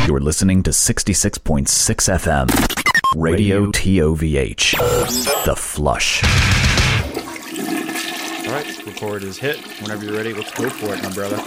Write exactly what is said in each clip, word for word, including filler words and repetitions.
You're listening to sixty-six point six F M, Radio T O V H, The Flush. All right, record is hit. Whenever you're ready, let's go for it, my brother.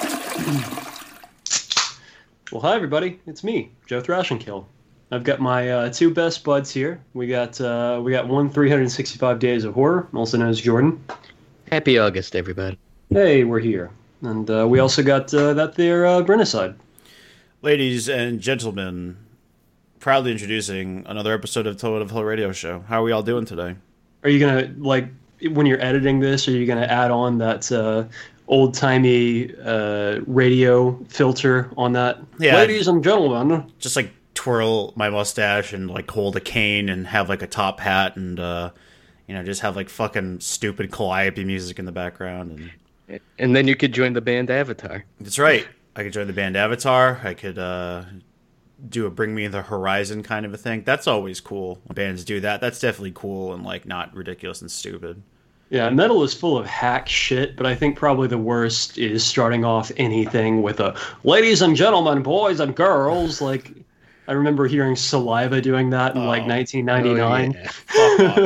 Well, hi, everybody. It's me, Joe Thrashinkill. I've got my uh, two best buds here. We got uh, we got one three hundred sixty-five Days of Horror, also known as Jordan. Happy August, everybody. Hey, we're here. And uh, we also got uh, that there uh, Brennicide. Ladies and gentlemen, proudly introducing another episode of Total of Hill Radio Show. How are we all doing today? Are you going to, like, when you're editing this, are you going to add on that uh, old-timey uh, radio filter on that? Yeah. Ladies and gentlemen. Just, like, twirl my mustache and, like, hold a cane and have, like, a top hat and, uh, you know, just have, like, fucking stupid Calliope music in the background. And, and then you could join the band Avatar. That's right. I could join the band Avatar. I could uh, do a Bring Me the Horizon kind of a thing. That's always cool when bands do that. That's definitely cool and like not ridiculous and stupid. Yeah, metal is full of hack shit, but I think probably the worst is starting off anything with a "ladies and gentlemen, boys and girls." Like, I remember hearing Saliva doing that in oh, like nineteen ninety-nine. Oh,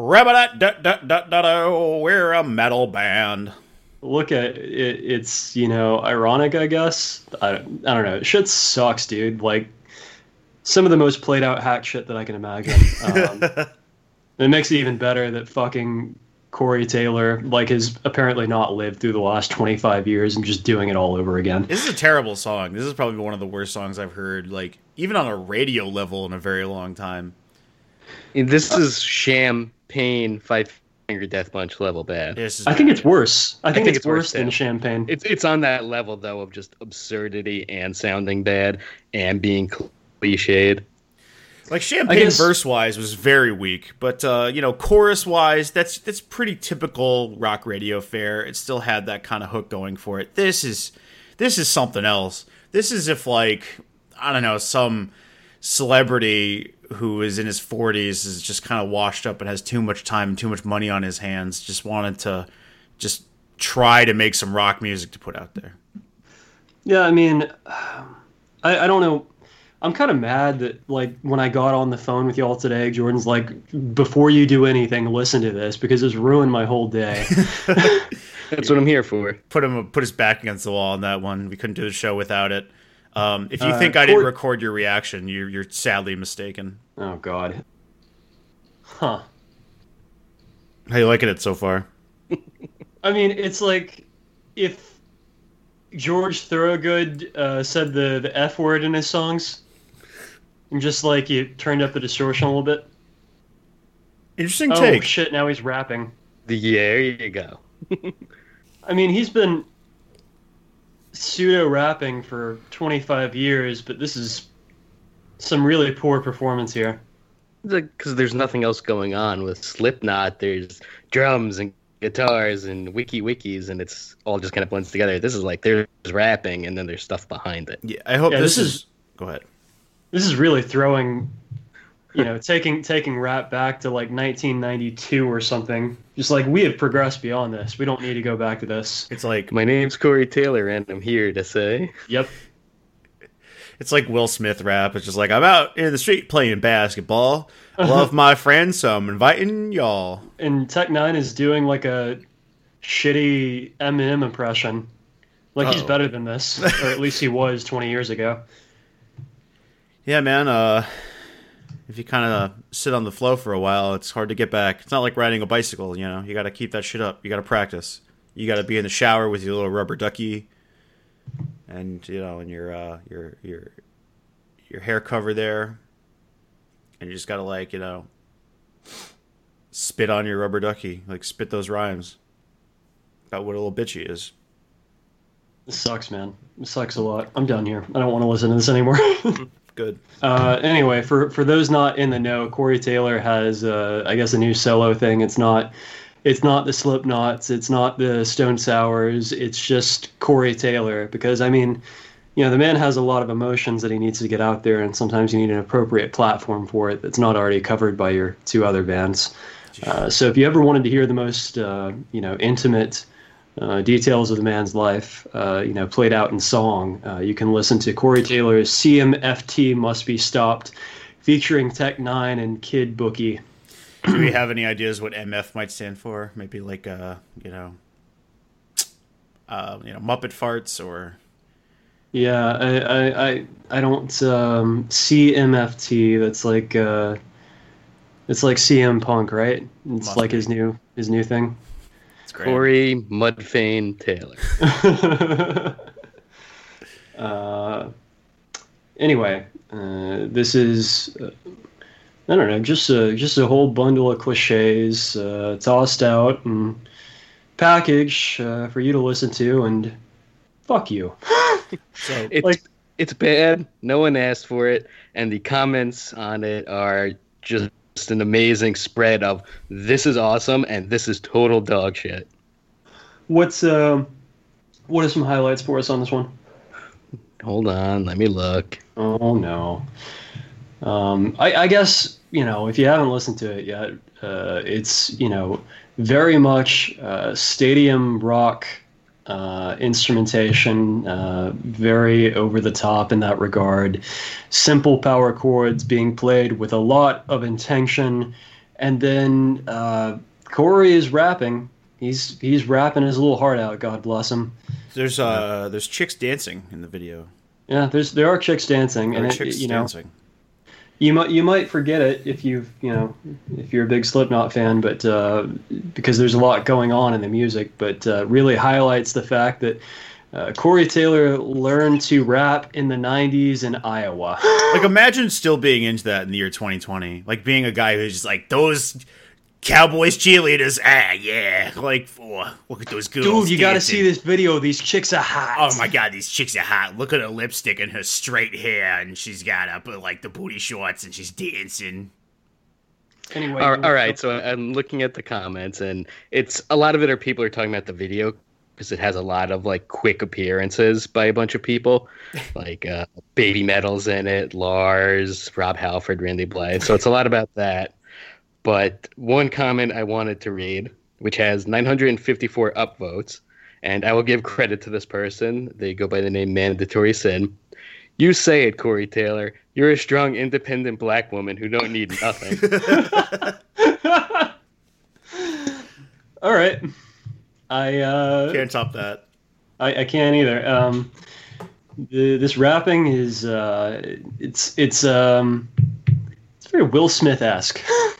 yeah. We're a metal band. Look at it, it's, you know, ironic, I guess. I, I don't know. Shit sucks, dude. Like, some of the most played out hack shit that I can imagine. Um, it makes it even better that fucking Corey Taylor, like, has apparently not lived through the last twenty-five years and just doing it all over again. This is a terrible song. This is probably one of the worst songs I've heard, like, even on a radio level in a very long time. This is Champagne Five Finger Death Punch level bad. I think it's worse. I think, I think it's, it's worse, worse than too. Champagne. It's it's on that level though of just absurdity and sounding bad and being cliched. Like Champagne guess, verse wise was very weak, but uh, you know, chorus wise, that's that's pretty typical rock radio fare. It still had that kind of hook going for it. This is this is something else. This is if like I don't know some celebrity who is in his forties is just kind of washed up and has too much time and too much money on his hands, just wanted to just try to make some rock music to put out there. Yeah, I mean, I, I don't know. I'm kind of mad that, like, when I got on the phone with y'all today, Jordan's like, before you do anything, listen to this, because it's ruined my whole day. That's what I'm here for. Put him, put his back against the wall on that one. We couldn't do the show without it. Um, if you uh, think I didn't record your reaction, you're, you're sadly mistaken. Oh, God. Huh. How you liking it so far? I mean, it's like if George Thorogood uh, said the, the F word in his songs, and just like you turned up the distortion a little bit. Interesting oh, take. Oh, shit, now he's rapping. There you go. I mean, he's been pseudo-rapping for twenty-five years, but this is some really poor performance here. Because there's nothing else going on with Slipknot. There's drums and guitars and wiki wikis, and it's all just kind of blends together. This is like there's rapping, and then there's stuff behind it. Yeah, I hope yeah, this, this is, is... Go ahead. This is really throwing, you know, taking taking rap back to like nineteen ninety-two or something. Just like, we have progressed beyond this. We don't need to go back to this. It's like, my name's Corey Taylor, and I'm here to say. Yep. It's like Will Smith rap. It's just like, I'm out in the street playing basketball. Love my friends, so I'm inviting y'all. And Tech Nine is doing like a shitty Eminem impression. Like, Uh-oh. He's better than this. Or at least he was twenty years ago. Yeah, man. Uh, if you kind of sit on the flow for a while, it's hard to get back. It's not like riding a bicycle, you know. You got to keep that shit up. You got to practice. You got to be in the shower with your little rubber ducky, and you know, and your uh, your your your hair cover there, and you just got to like you know spit on your rubber ducky, like spit those rhymes about what a little bitch he is. This sucks, man. This sucks a lot. I'm done here. I don't want to listen to this anymore. Good. Uh, anyway, for, for those not in the know, Corey Taylor has, uh, I guess, a new solo thing. It's not, it's not the Slipknots. It's not the Stone Sours. It's just Corey Taylor. Because I mean, you know, the man has a lot of emotions that he needs to get out there, and sometimes you need an appropriate platform for it that's not already covered by your two other bands. Uh, so if you ever wanted to hear the most, uh, you know, intimate uh, details of the man's life, uh, you know, played out in song. Uh, you can listen to Corey Taylor's C M F T Must Be Stopped, featuring Tech Nine and Kid Bookie. Do we have any ideas what M F might stand for? Maybe like, uh, you know, uh, you know, Muppet Farts or... Yeah, I I, I, I don't um, C M F T. That's like uh, it's like C M Punk, right? It's Must like be. his new his new thing. It's great. Corey Mudfane Taylor. uh, anyway, uh, this is uh, I don't know, just a just a whole bundle of cliches uh, tossed out and packaged uh, for you to listen to, and fuck you. So, It's Like- it's bad. No one asked for it, and the comments on it are just an amazing spread of this is awesome and this is total dog shit. What's um, what are some highlights for us on this one? Hold on, let me look. Oh no. Um, I, I guess, you know, if you haven't listened to it yet, uh, it's, you know, very much uh, stadium rock uh, instrumentation, uh, very over the top in that regard. Simple power chords being played with a lot of intention. And then uh, Corey is rapping. He's he's rapping his little heart out, God bless him. there's uh, there's chicks dancing in the video. Yeah, there's there are chicks dancing, There and are it, chicks you know, dancing. you might you might forget it if you you know if you're a big Slipknot fan, but uh, because there's a lot going on in the music, but uh, really highlights the fact that uh, Corey Taylor learned to rap in the nineties in Iowa. Like, imagine still being into that in the year twenty twenty. Like, being a guy who's just like, those Cowboys cheerleaders, ah, yeah. Like, oh, look at those girls Dude, you got to dancing. see this video. These chicks are hot. Oh my god, these chicks are hot. Look at her lipstick and her straight hair, and she's got up uh, like the booty shorts, and she's dancing. Anyway, All, all right, so I'm looking at the comments, and it's a lot of it are people are talking about the video because it has a lot of like quick appearances by a bunch of people, like uh, Baby Metal's in it, Lars, Rob Halford, Randy Blythe. So it's a lot about that. But one comment I wanted to read, which has nine hundred fifty-four upvotes, and I will give credit to this person. They go by the name Mandatory Sin. You say it, Corey Taylor. You're a strong, independent black woman who don't need nothing. all right. I uh, Can't top that. I, I can't either. Um, the, this rapping is uh, it's it's um, it's very Will Smith esque.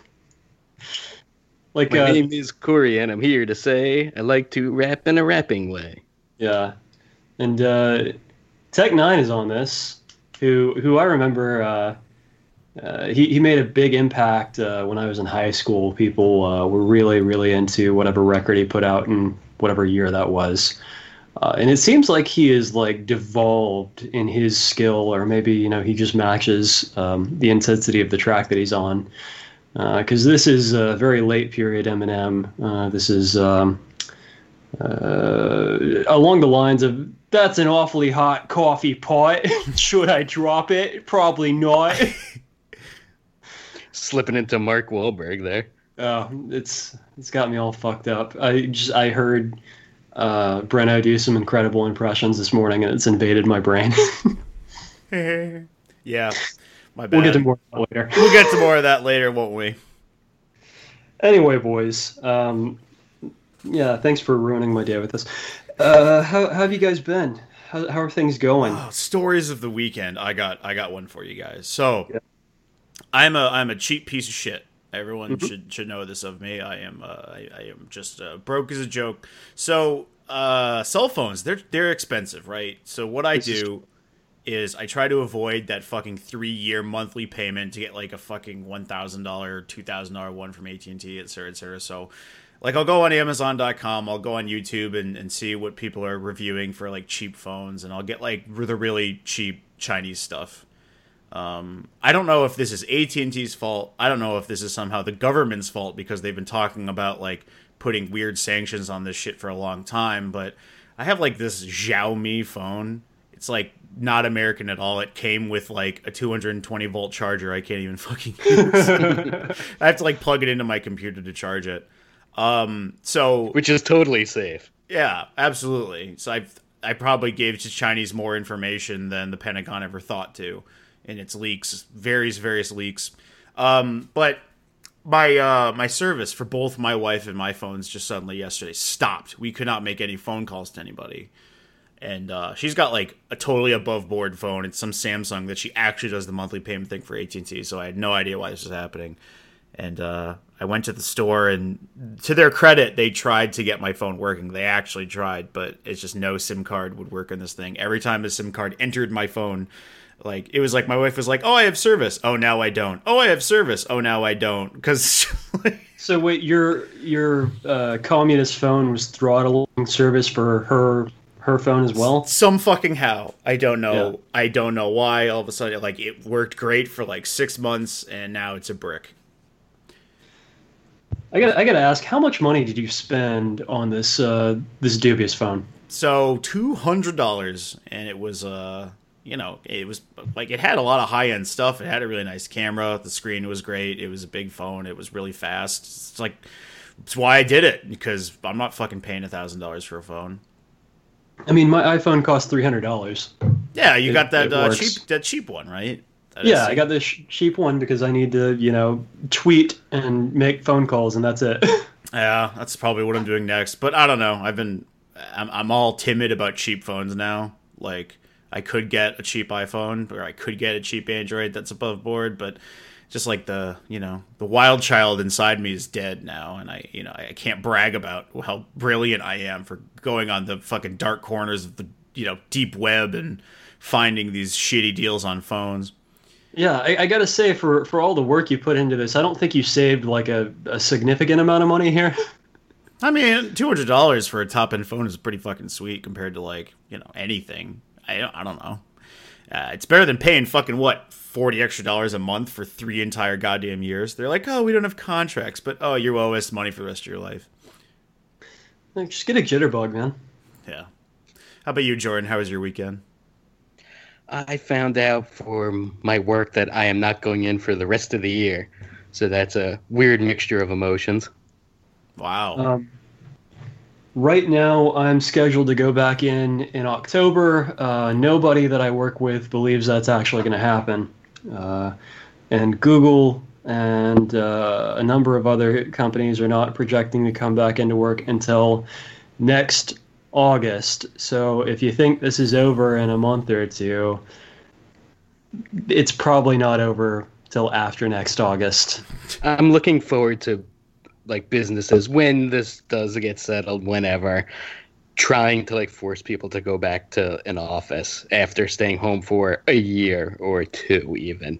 Like My uh, name is Corey, and I'm here to say I like to rap in a rapping way. yeah, and uh, Tech Nine is on this. Who who I remember. Uh, uh, he he made a big impact uh, when I was in high school. People uh, were really really into whatever record he put out in whatever year that was. Uh, and it seems like he is like devolved in his skill, or maybe you know he just matches um, the intensity of the track that he's on. Because uh, this is a very late period Eminem. Uh, this is um, uh, along the lines of "That's an awfully hot coffee pot. Should I drop it? Probably not." Slipping into Mark Wahlberg there. Oh, it's it's got me all fucked up. I just I heard uh, Breno do some incredible impressions this morning, and it's invaded my brain. Yeah, my bad. We'll get to more of that later. We'll get to more of that later, won't we? Anyway, boys, um, yeah, thanks for ruining my day with this. Uh, how, how have you guys been? How, how are things going? Oh, stories of the weekend. I got I got one for you guys. So, Yeah. I'm a I'm a cheap piece of shit. Everyone Mm-hmm. should should know this of me. I am uh, I, I am just uh, broke as a joke. So, uh, cell phones they're they're expensive, right? So what I This is do is I try to avoid that fucking three year monthly payment to get like a fucking one thousand dollar, two thousand dollar one from A T and T, et cetera, et cetera. So, like, I'll go on Amazon dot com, I'll go on YouTube and, and see what people are reviewing for like cheap phones, and I'll get like the really cheap Chinese stuff. Um, I don't know if this is A T and T's fault. I don't know if this is somehow the government's fault because they've been talking about like putting weird sanctions on this shit for a long time. But I have like this Xiaomi phone. It's like not American at all. It came with like a two hundred twenty volt charger. I can't even fucking use. I have to like plug it into my computer to charge it. Um, so Which is totally safe. Yeah, absolutely. So I I probably gave to Chinese more information than the Pentagon ever thought to in its leaks, various various leaks. Um, but my uh, my service for both my wife and my phones just suddenly yesterday stopped. We could not make any phone calls to anybody. And uh, she's got like a totally above board phone. It's some Samsung that she actually does the monthly payment thing for A T and T. So I had no idea why this was happening. And uh, I went to the store, and to their credit, they tried to get my phone working. They actually tried, but it's just no SIM card would work in this thing. Every time the SIM card entered my phone, like it was like my wife was like, "Oh, I have service. Oh, now I don't. Oh, I have service. Oh, now I don't." Because so wait, your your uh, communist phone was throttling service for her her phone as well? Some fucking how. I don't know. Yeah. I don't know why. All of a sudden, like it worked great for like six months, and now it's a brick. I got I got to ask, how much money did you spend on this uh, this dubious phone? So two hundred dollars, and it was uh you know it was like it had a lot of high end stuff. It had a really nice camera. The screen was great. It was a big phone. It was really fast. It's like it's why I did it, because I'm not fucking paying a thousand dollars for a phone. I mean, my iPhone cost three hundred dollars. Yeah, you It- got that it uh, works. cheap that cheap one, right? That Yeah, is- I got this sh- cheap one because I need to, you know, tweet and make phone calls, and that's it. Yeah, that's probably what I'm doing next. But I don't know. I've been, I'm, I'm all timid about cheap phones now. Like, I could get a cheap iPhone, or I could get a cheap Android that's above board, but just like the, you know, the wild child inside me is dead now, and I, you know, I can't brag about how brilliant I am for going on the fucking dark corners of the, you know, deep web and finding these shitty deals on phones. Yeah, I, I gotta say, for, for all the work you put into this, I don't think you saved like a, a significant amount of money here. I mean, two hundred dollars for a top end phone is pretty fucking sweet compared to like, you know, anything. I don't, I don't know. Uh, it's better than paying fucking what, forty extra dollars a month for three entire goddamn years. They're like, oh, we don't have contracts, but oh, you owe us money for the rest of your life. Like, just get a jitterbug, man. Yeah. How about you, Jordan? How was your weekend? I found out for my work that I am not going in for the rest of the year. So that's a weird mixture of emotions. Wow. Um, right now, I'm scheduled to go back in in October. Uh, nobody that I work with believes that's actually going to happen. Uh, and Google and uh, a number of other companies are not projecting to come back into work until next August. So if you think this is over in a month or two, it's probably not over till after next August. I'm looking forward to like businesses when this does get settled, whenever, trying to like force people to go back to an office after staying home for a year or two even.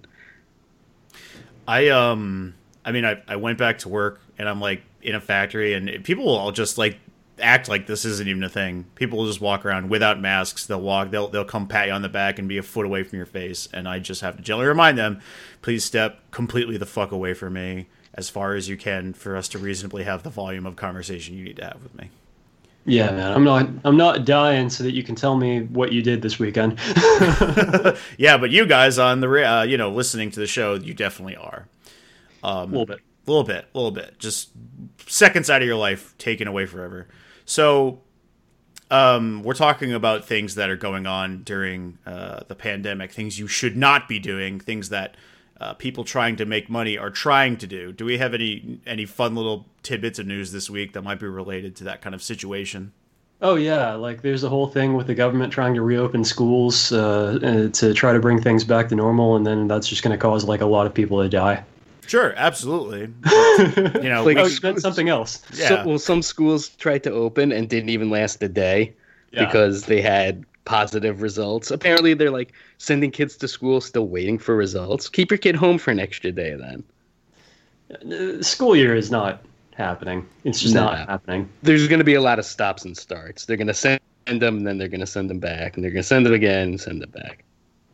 I um I mean I, I went back to work, and I'm like in a factory, and people will all just like act like this isn't even a thing. People will just walk around without masks. They'll walk they'll they'll come pat you on the back and be a foot away from your face, and I just have to gently remind them, please step completely the fuck away from me as far as you can for us to reasonably have the volume of conversation you need to have with me. Yeah, man. I'm not I'm not dying so that you can tell me what you did this weekend. Yeah, but you guys on the ra- uh, you know, listening to the show, you definitely are. Um, A little bit. A little bit, a little bit. Just seconds out of your life taken away forever. So, um, we're talking about things that are going on during uh, the pandemic, things you should not be doing, things that uh, people trying to make money are trying to do. Do we have any any fun little tidbits of news this week that might be related to that kind of situation? Oh yeah, like there's a whole thing with the government trying to reopen schools uh, uh, to try to bring things back to normal, and then that's just going to cause like a lot of people to die. Sure, absolutely. But, you know, Like, we- Oh, you meant something else. yeah. So, well, some schools tried to open and didn't even last a day Yeah. because they had positive results. Apparently, they're like sending kids to school still waiting for results. Keep your kid home for an extra day then. The school year is not happening. It's just No. not happening. There's going to be a lot of stops and starts. They're going to send them, and then they're going to send them back, and they're going to send them again and send them back.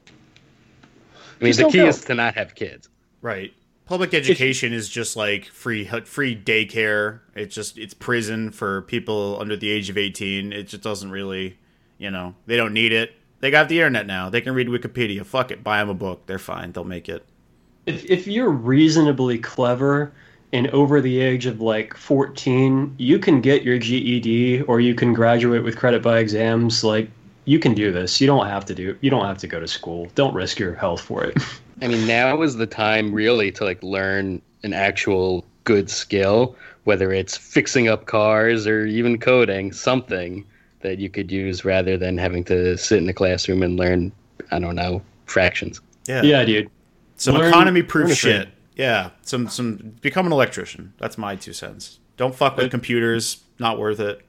I mean, Just the don't key go. is to not have kids. Right. Public education is just like free free daycare. It's just it's prison for people under the age of eighteen. It just doesn't really, you know, they don't need it. They got the internet now. They can read Wikipedia. Fuck it. Buy them a book. They're fine. They'll make it. If if you're reasonably clever, and over the age of like fourteen, you can get your G E D or you can graduate with credit by exams. Like, you can do this. You don't have to do. You don't have to go to school. Don't risk your health for it. I mean, now is the time really to like learn an actual good skill, whether it's fixing up cars or even coding, something that you could use rather than having to sit in a classroom and learn, I don't know, fractions. Yeah, yeah, dude. Some Learn- economy-proof learn a shit. trade. Yeah, some some become an electrician. That's my two cents. Don't fuck with Uh, computers. Not worth it.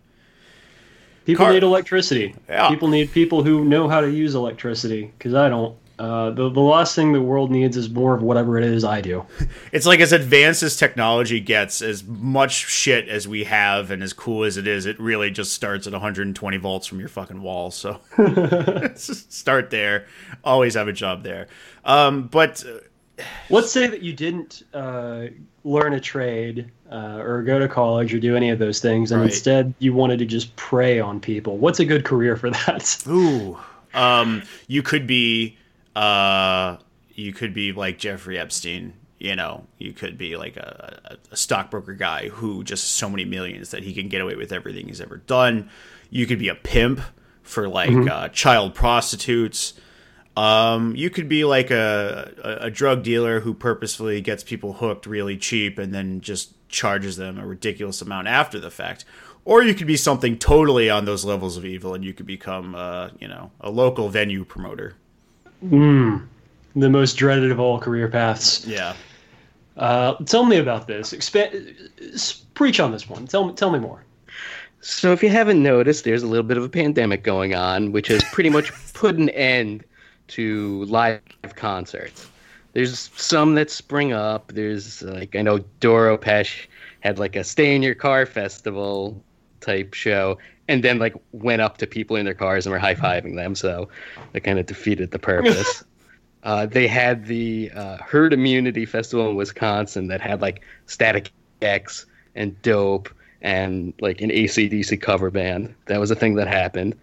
People Car- need electricity. Yeah. People need people who know how to use electricity, because I don't. Uh, the, the last thing the world needs is more of whatever it is I do. It's like as advanced as technology gets, as much shit as we have and as cool as it is, it really just starts at one hundred twenty volts from your fucking wall. So just start there. Always have a job there. Um, but uh, Let's say that you didn't uh, learn a trade uh, or go to college or do any of those things, and Right. instead you wanted to just prey on people. What's a good career for that? ooh, um, you could be, uh, you could be like Jeffrey Epstein. You know, you could be like a, a stockbroker guy who just so many millions that he can get away with everything he's ever done. You could be a pimp for like uh, child prostitutes. Um, you could be like a, a, a drug dealer who purposefully gets people hooked really cheap and then just charges them a ridiculous amount after the fact. Or you could be something totally on those levels of evil and you could become, uh, you know, a local venue promoter. Mm, the most dreaded of all career paths. Yeah. Uh, tell me about this. Expand, s- preach on this one. Tell me, tell me more. So if you haven't noticed, there's a little bit of a pandemic going on, which has pretty much put an end to live concerts. There's some that spring up. There's like, I know Doro Pesh had like a Stay in Your Car festival type show, and then like went up to people in their cars and were high-fiving them, so that kind of defeated the purpose. uh, they had the uh, Herd Immunity Festival in Wisconsin that had like Static X and Dope and like an A C D C cover band. That was a thing that happened.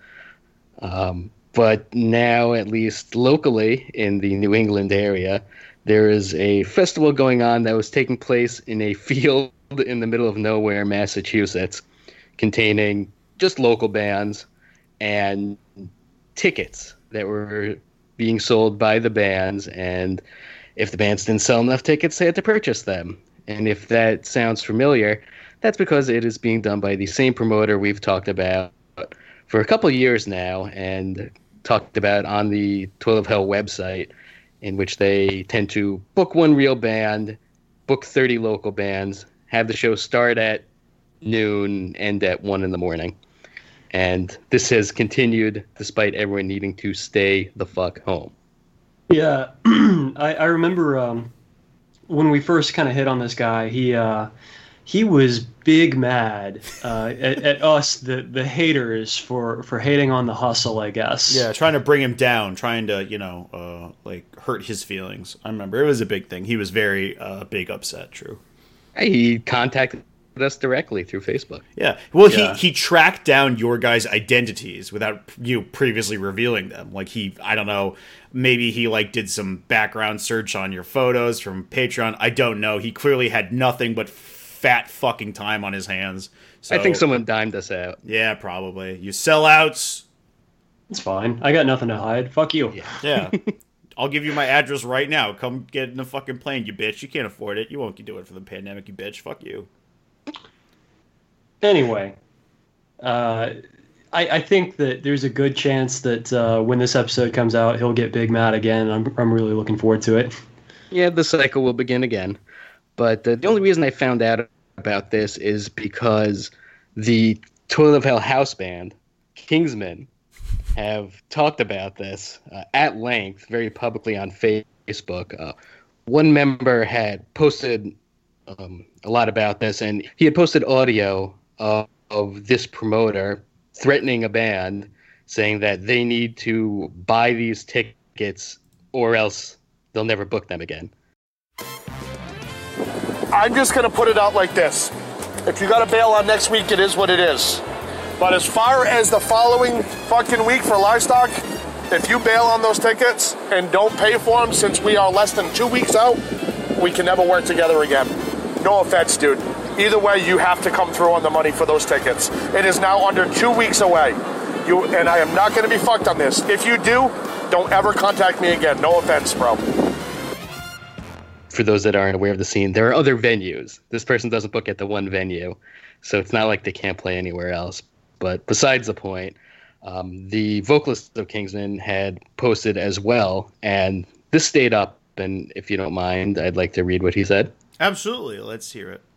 Um, but now, at least locally in the New England area, there is a festival going on that was taking place in a field in the middle of nowhere, Massachusetts, containing just local bands and tickets that were being sold by the bands. And if the bands didn't sell enough tickets, they had to purchase them. And if that sounds familiar, that's because it is being done by the same promoter we've talked about for a couple of years now and talked about on the Toil of Hell website, in which they tend to book one real band, book thirty local bands, have the show start at noon, end at one in the morning. And this has continued despite everyone needing to stay the fuck home. Yeah, I, I remember um, when we first kind of hit on this guy. He uh, he was big mad uh, at, at us, the the haters, for for hating on the hustle, I guess. Yeah, trying to bring him down, trying to, you know, uh, like hurt his feelings. I remember it was a big thing. He was very uh, big upset, true. He contacted us directly through Facebook. Yeah. Well, Yeah. he he tracked down your guys' identities without you previously revealing them. Like he, I don't know, maybe he like did some background search on your photos from Patreon. I don't know. He clearly had nothing but fat fucking time on his hands. So, I think someone dimed us out. Yeah, probably. You sellouts. It's fine. I got nothing to hide. Fuck you. Yeah. Yeah. I'll give you my address right now. Come get in a fucking plane, you bitch. You can't afford it. You won't do it for the pandemic, you bitch. Fuck you. Anyway, uh, I, I think that there's a good chance that uh, when this episode comes out, he'll get big mad again. I'm I'm really looking forward to it. Yeah, the cycle will begin again. But uh, the only reason I found out about this is because the Toil of Hell house band, Kingsman, have talked about this uh, at length, very publicly on Facebook. Uh, one member had posted um, a lot about this, and he had posted audio of, of this promoter threatening a band, saying that they need to buy these tickets or else they'll never book them again. I'm just going to put it out like this. If you got to bail on next week, it is what it is. But as far as the following fucking week for livestock, if you bail on those tickets and don't pay for them since we are less than two weeks out, we can never work together again. no offense, dude. Either way, you have to come through on the money for those tickets. It is now under two weeks away. You and I am not going to be fucked on this. If you do, don't ever contact me again. No offense, bro. For those that aren't aware of the scene, there are other venues. This person doesn't book at the one venue, so it's not like they can't play anywhere else. But besides the point, um, the vocalist of Kingsman had posted as well, and this stayed up, and if you don't mind, I'd like to read what he said. Absolutely. Let's hear it.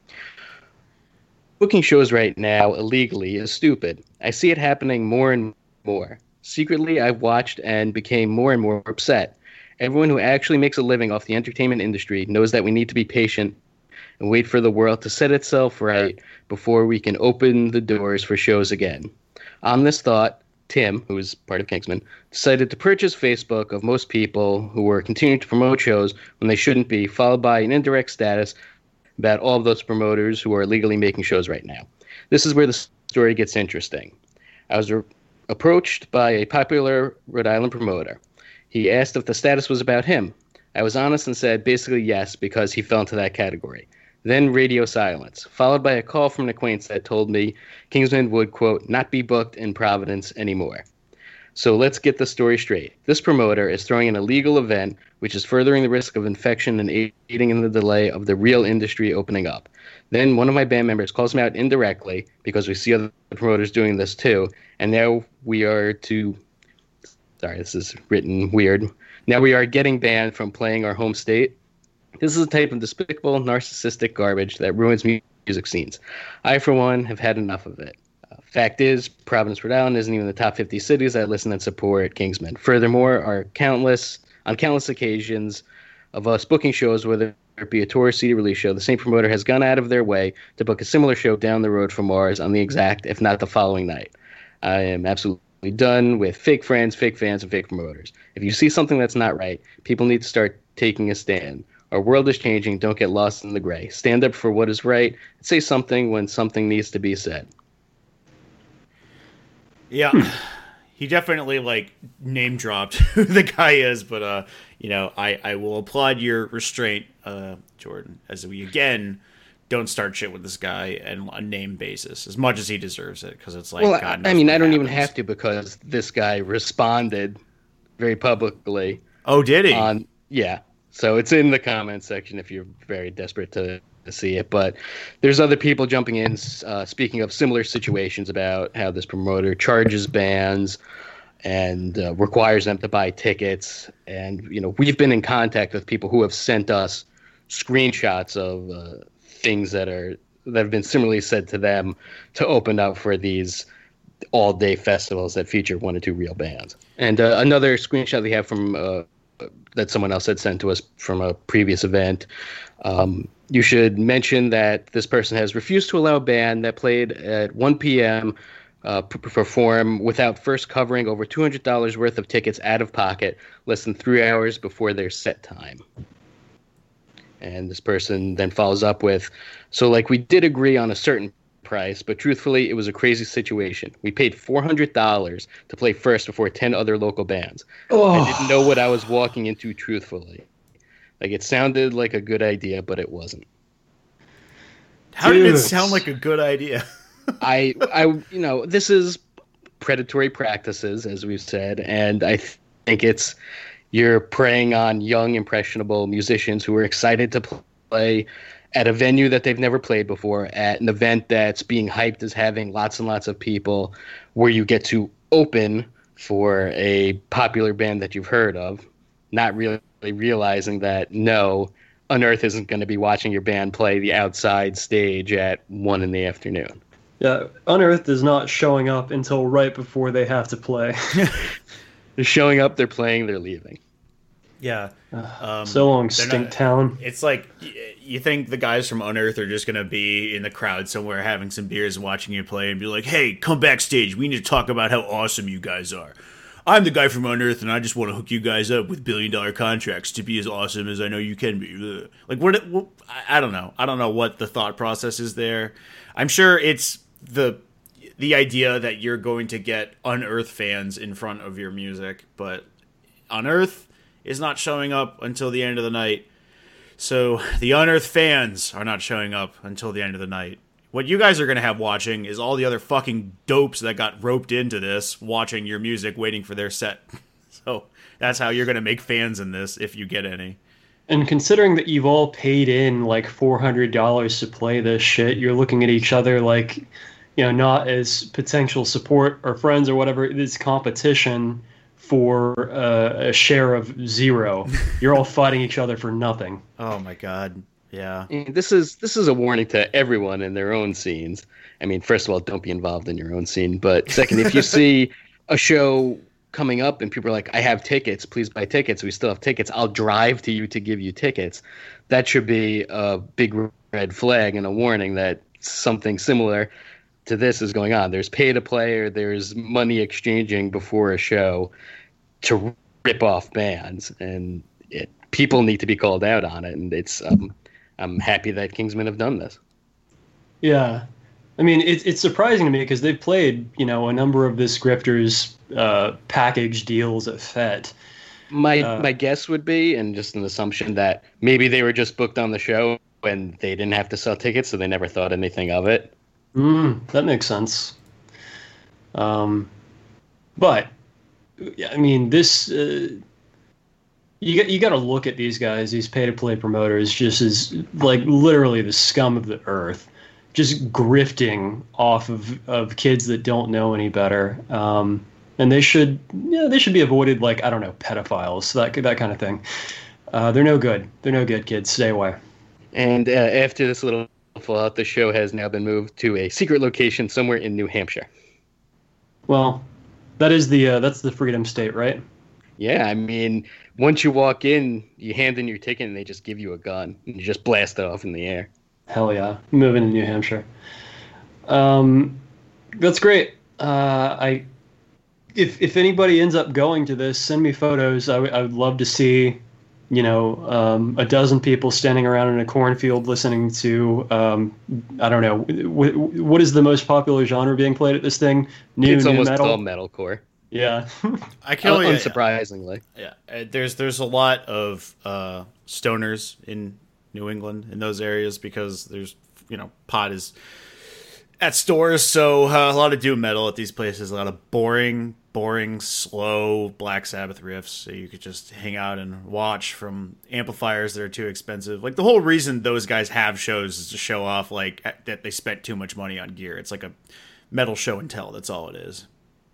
Booking shows right now illegally is stupid. I see it happening more and more. Secretly, I've watched and became more and more upset. Everyone who actually makes a living off the entertainment industry knows that we need to be patient and wait for the world to set itself right before we can open the doors for shows again. On this thought, Tim, who is part of Kingsman, decided to purchase Facebook of most people who were continuing to promote shows when they shouldn't be, followed by an indirect status about all of those promoters who are illegally making shows right now. This is where the story gets interesting. I was re- approached by a popular Rhode Island promoter. He asked if the status was about him. I was honest and said basically yes, because he fell into that category. Then radio silence, followed by a call from an acquaintance that told me Kingsman would, quote, not be booked in Providence anymore. So let's get the story straight. This promoter is throwing an illegal event, which is furthering the risk of infection and aiding in the delay of the real industry opening up. Then one of my band members calls me out indirectly, because we see other promoters doing this too, and now we are to... Sorry, this is written weird. Now we are getting banned from playing our home state. This is a type of despicable, narcissistic garbage that ruins music scenes. I, for one, have had enough of it. Uh, fact is, Providence, Rhode Island isn't even the top fifty cities that listen and support Kingsman. Furthermore, are countless, on countless occasions of us booking shows, whether it be a tour or C D release show, the same promoter has gone out of their way to book a similar show down the road from ours on the exact, if not the following night. I am absolutely done with fake friends, fake fans, and fake promoters. If you see something that's not right, people need to start taking a stand. Our world is changing. Don't get lost in the gray. Stand up for what is right and say something when something needs to be said. Yeah, he definitely, like, name dropped who the guy is, but, uh, you know, I, I will applaud your restraint, uh, Jordan, as we, again, don't start shit with this guy on a name basis, as much as he deserves it, because it's like, well, God I, I mean, I don't happens. even have to, because this guy responded very publicly. Oh, did he? On, yeah. So it's in the comments section if you're very desperate to, to see it. But there's other people jumping in, uh, speaking of similar situations about how this promoter charges bands and uh, requires them to buy tickets. And, you know, we've been in contact with people who have sent us screenshots of uh, things that are that have been similarly said to them to open up for these all-day festivals that feature one or two real bands. And uh, another screenshot we have from... Uh, that someone else had sent to us from a previous event. Um, you should mention that this person has refused to allow a band that played at one p.m. Uh, p- perform without first covering over two hundred dollars worth of tickets out of pocket less than three hours before their set time. And this person then follows up with, so like we did agree on a certain price, but truthfully, it was a crazy situation. We paid four hundred dollars to play first before ten other local bands. Oh. I didn't know what I was walking into, truthfully. Like, it sounded like a good idea, but it wasn't. How Dude. did it sound like a good idea? I, I, you know, this is predatory practices, as we've said, and I th- think it's, you're preying on young, impressionable musicians who are excited to play at a venue that they've never played before, at an event that's being hyped as having lots and lots of people, where you get to open for a popular band that you've heard of, not really realizing that, no, Unearth isn't going to be watching your band play the outside stage at one in the afternoon. Yeah, Unearth is not showing up until right before they have to play. They're showing up, they're playing, they're leaving. Yeah. Um, so long, Stink not, Town. It's like, you think the guys from Unearth are just going to be in the crowd somewhere having some beers and watching you play and be like, hey, come backstage. We need to talk about how awesome you guys are. I'm the guy from Unearth, and I just want to hook you guys up with billion-dollar contracts to be as awesome as I know you can be. Like, what, what? I don't know. I don't know what the thought process is there. I'm sure it's the the idea that you're going to get Unearth fans in front of your music, but Unearth is not showing up until the end of the night. So the Unearthed fans are not showing up until the end of the night. What you guys are going to have watching is all the other fucking dopes that got roped into this, watching your music, waiting for their set. So that's how you're going to make fans in this, if you get any. And considering that you've all paid in like four hundred dollars to play this shit, you're looking at each other like, you know, not as potential support or friends or whatever. It's competition for uh, a share of zero. You're all fighting each other for nothing. Oh my god. Yeah. And this is this is a warning to everyone in their own scenes. I mean, first of all, don't be involved in your own scene. But second, if you see a show coming up and people are like, I have tickets, please buy tickets. We still have tickets. I'll drive to you to give you tickets. That should be a big red flag and a warning that something similar to this is going on. There's pay to play or there's money exchanging before a show to rip off bands, and it, people need to be called out on it. And it's um, I'm happy that Kingsmen have done this. Yeah. I mean, it's it's surprising to me because they've played, you know, a number of this Grifters uh, package deals at F E T. My uh, my guess would be, and just an assumption, that maybe they were just booked on the show and they didn't have to sell tickets, so they never thought anything of it. Mm, that makes sense. Um, but yeah, I mean, this uh, you got you got to look at these guys, these pay-to-play promoters, just as like literally the scum of the earth, just grifting off of, of kids that don't know any better. Um, and they should, yeah, they should be avoided. Like, I don't know, pedophiles, that that kind of thing. Uh, they're no good. They're no good, kids. Stay away. And uh, after this little fallout, the show has now been moved to a secret location somewhere in New Hampshire. Well, that is the uh, that's the Freedom State, right? Yeah, I mean, once you walk in, you hand in your ticket and they just give you a gun and you just blast it off in the air. Hell yeah, moving to New Hampshire. Um, that's great. Uh, I if if anybody ends up going to this, send me photos. I, w- I would love to see, you know, um, a dozen people standing around in a cornfield listening to, um, I don't know, w- w- what is the most popular genre being played at this thing? New, it's new almost metal. all metalcore. Yeah. I can only, unsurprisingly. Yeah, uh, there's there's a lot of uh, stoners in New England in those areas because there's, you know, pot is at stores, so uh, a lot of doom metal at these places, a lot of boring, boring, slow Black Sabbath riffs, so you could just hang out and watch from amplifiers that are too expensive. Like, the whole reason those guys have shows is to show off, like, that they spent too much money on gear. It's like a metal show and tell, that's all it is.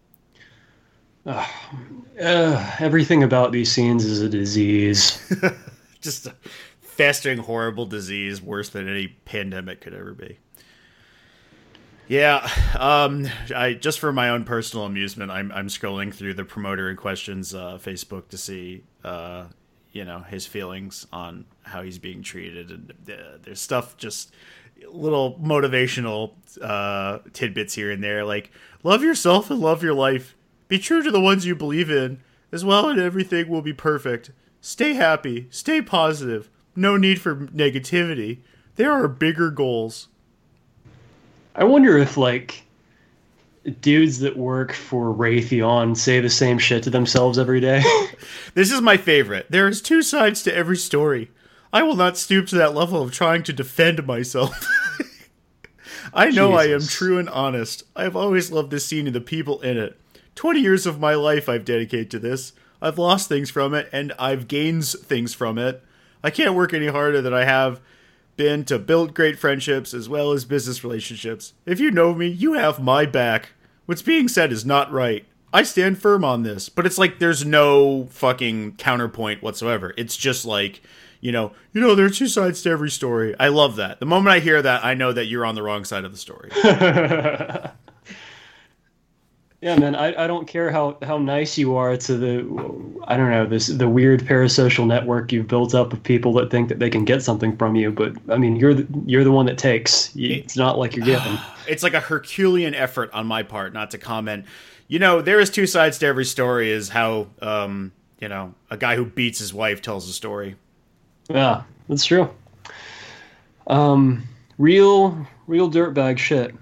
Uh, uh, everything about these scenes is a disease. Just a festering, horrible disease, worse than any pandemic could ever be. Yeah, um, I just for my own personal amusement, I'm I'm scrolling through the promoter in question's uh, Facebook to see, uh, you know, his feelings on how he's being treated, and uh, there's stuff, just little motivational uh, tidbits here and there, like love yourself and love your life, be true to the ones you believe in, as well, and everything will be perfect. Stay happy, stay positive, no need for negativity. There are bigger goals. I wonder if, like, dudes that work for Raytheon say the same shit to themselves every day. This is my favorite. There is two sides to every story. I will not stoop to that level of trying to defend myself. I know Jesus. I am true and honest. I have always loved this scene and the people in it. Twenty years of my life I've dedicated to this. I've lost things from it, and I've gained things from it. I can't work any harder than I have been to build great friendships as well as business relationships. If you know me, you have my back. What's being said is not right. I stand firm on this, but it's like there's no fucking counterpoint whatsoever. It's just like, you know, you know, there are two sides to every story. I love that. The moment I hear that, I know that you're on the wrong side of the story. Yeah, man, I, I don't care how, how nice you are to the, I don't know, this the weird parasocial network you've built up of people that think that they can get something from you, but, I mean, you're the, you're the one that takes. It's not like you're given. It's like a Herculean effort on my part not to comment. You know, there is two sides to every story is how, um, you know, a guy who beats his wife tells a story. Yeah, that's true. Um, real, real dirtbag shit.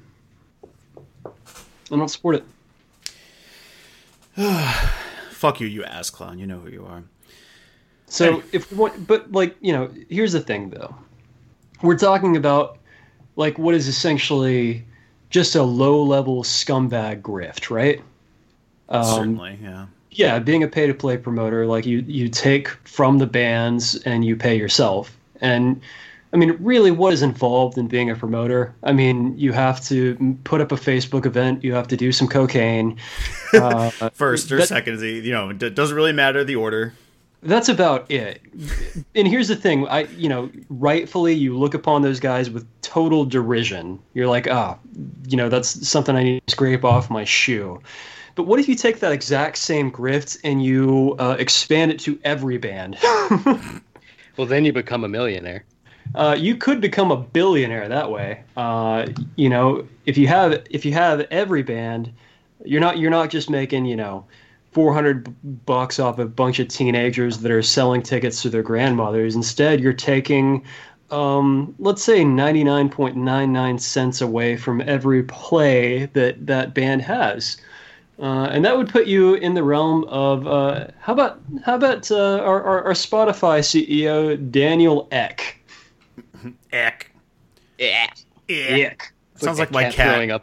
I don't support it. Fuck you, you ass clown. You know who you are. So if we want, but like, you know, here's the thing though. We're talking about like what is essentially just a low-level scumbag grift, right? Um, Certainly, yeah. Yeah, being a pay-to-play promoter, like you you take from the bands and you pay yourself. And I mean, really, what is involved in being a promoter? I mean, you have to put up a Facebook event, you have to do some cocaine. Uh, First or that, second, you know, it doesn't really matter the order. That's about it. And here's the thing, I you know, rightfully you look upon those guys with total derision. You're like, ah, you know, that's something I need to scrape off my shoe. But what if you take that exact same grift and you uh, expand it to every band? Well, then you become a millionaire. Uh, you could become a billionaire that way. Uh, you know, if you have if you have every band, you're not you're not just making, you know, four hundred bucks off a bunch of teenagers that are selling tickets to their grandmothers. Instead, you're taking, um, let's say, ninety-nine point nine nine cents away from every play that that band has. Uh, and that would put you in the realm of uh, how about how about uh, our, our our Spotify C E O Daniel Ek? Eck. Yeah. Eck. Sounds like, like my cat cat. throwing up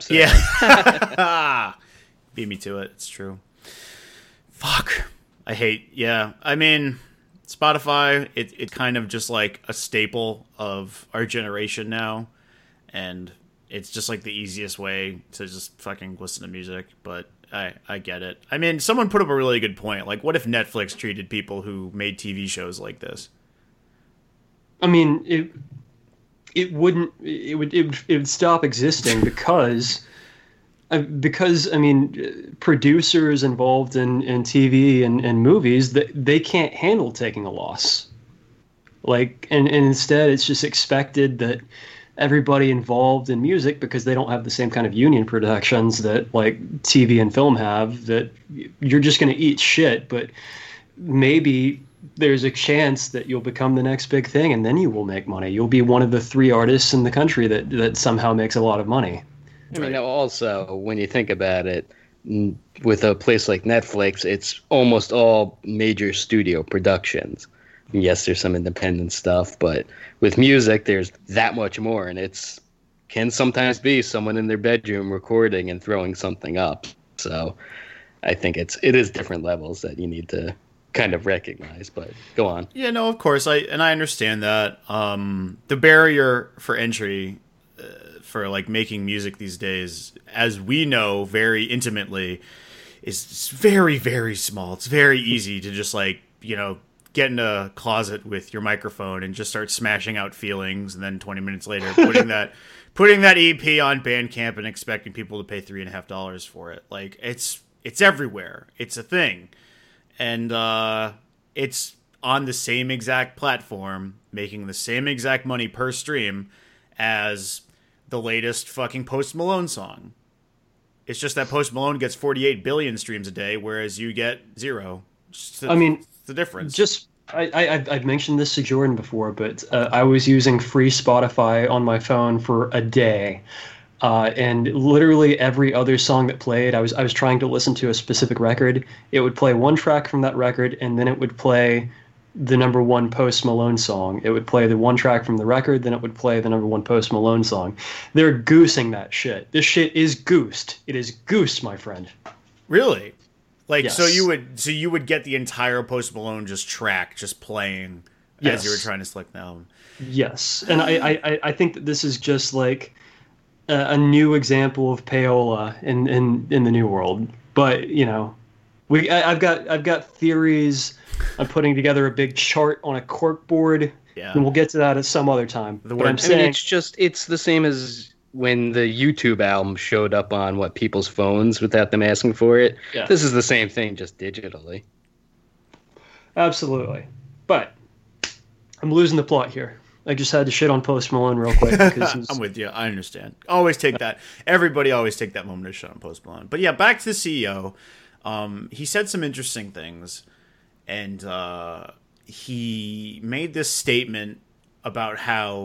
Yeah. Beat me to it. It's true. Fuck. I hate. Yeah. I mean, Spotify. It it kind of just like a staple of our generation now, and it's just like the easiest way to just fucking listen to music. But I, I get it. I mean, someone put up a really good point. Like, what if Netflix treated people who made T V shows like this? I mean, it it wouldn't it would it would, it would stop existing because uh, because I mean, producers involved in, in T V and, and movies, that they can't handle taking a loss. Like, and, and instead, it's just expected that everybody involved in music, because they don't have the same kind of union protections that like T V and film have, that you're just going to eat shit, but maybe there's a chance that you'll become the next big thing, and then you will make money. You'll be one of the three artists in the country that, that somehow makes a lot of money. I mean, also, when you think about it, with a place like Netflix, it's almost all major studio productions. Yes, there's some independent stuff, but with music, there's that much more, and it's can sometimes be someone in their bedroom recording and throwing something up. So I think it's it is different levels that you need to kind of recognize. But go on. Yeah, no, of course, I and I understand that. Um, the barrier for entry uh, for like making music these days, as we know very intimately, is very, very small. It's very easy to just like, you know, get in a closet with your microphone and just start smashing out feelings, and then twenty minutes later putting that putting that E P on Bandcamp and expecting people to pay three and a half dollars for it. Like, it's it's everywhere. It's a thing, and uh, it's on the same exact platform, making the same exact money per stream as the latest fucking Post Malone song. It's just that Post Malone gets forty-eight billion streams a day, whereas you get zero. The, I mean, the difference. Just I, I I've, I've mentioned this to Jordan before, but uh, I was using free Spotify on my phone for a day, uh, and literally every other song that played, I was I was trying to listen to a specific record. It would play one track from that record, and then it would play the number one Post Malone song. It would play the one track from the record, then it would play the number one Post Malone song. They're goosing that shit. This shit is goosed. It is goosed, my friend. Really? Like, Yes. so you would so you would get the entire Post Malone just track just playing Yes. as you were trying to select the album. Yes, and I, I, I think that this is just like a, a new example of payola in, in, in the new world. But you know, we I, I've got I've got theories. I'm putting together a big chart on a cork board, Yeah. and we'll get to that at some other time. The but word- I'm I saying, mean, it's just it's the same as when the YouTube album showed up on what people's phones without them asking for it. Yeah. This is the same thing, just digitally. absolutely. But I'm losing the plot here. I just had to shit on Post Malone real quick because he's, I'm with you. I understand. Always take that. Everybody always take that moment to shut on Post Malone. But yeah, back to the C E O. Um, he said some interesting things, and uh, he made this statement about how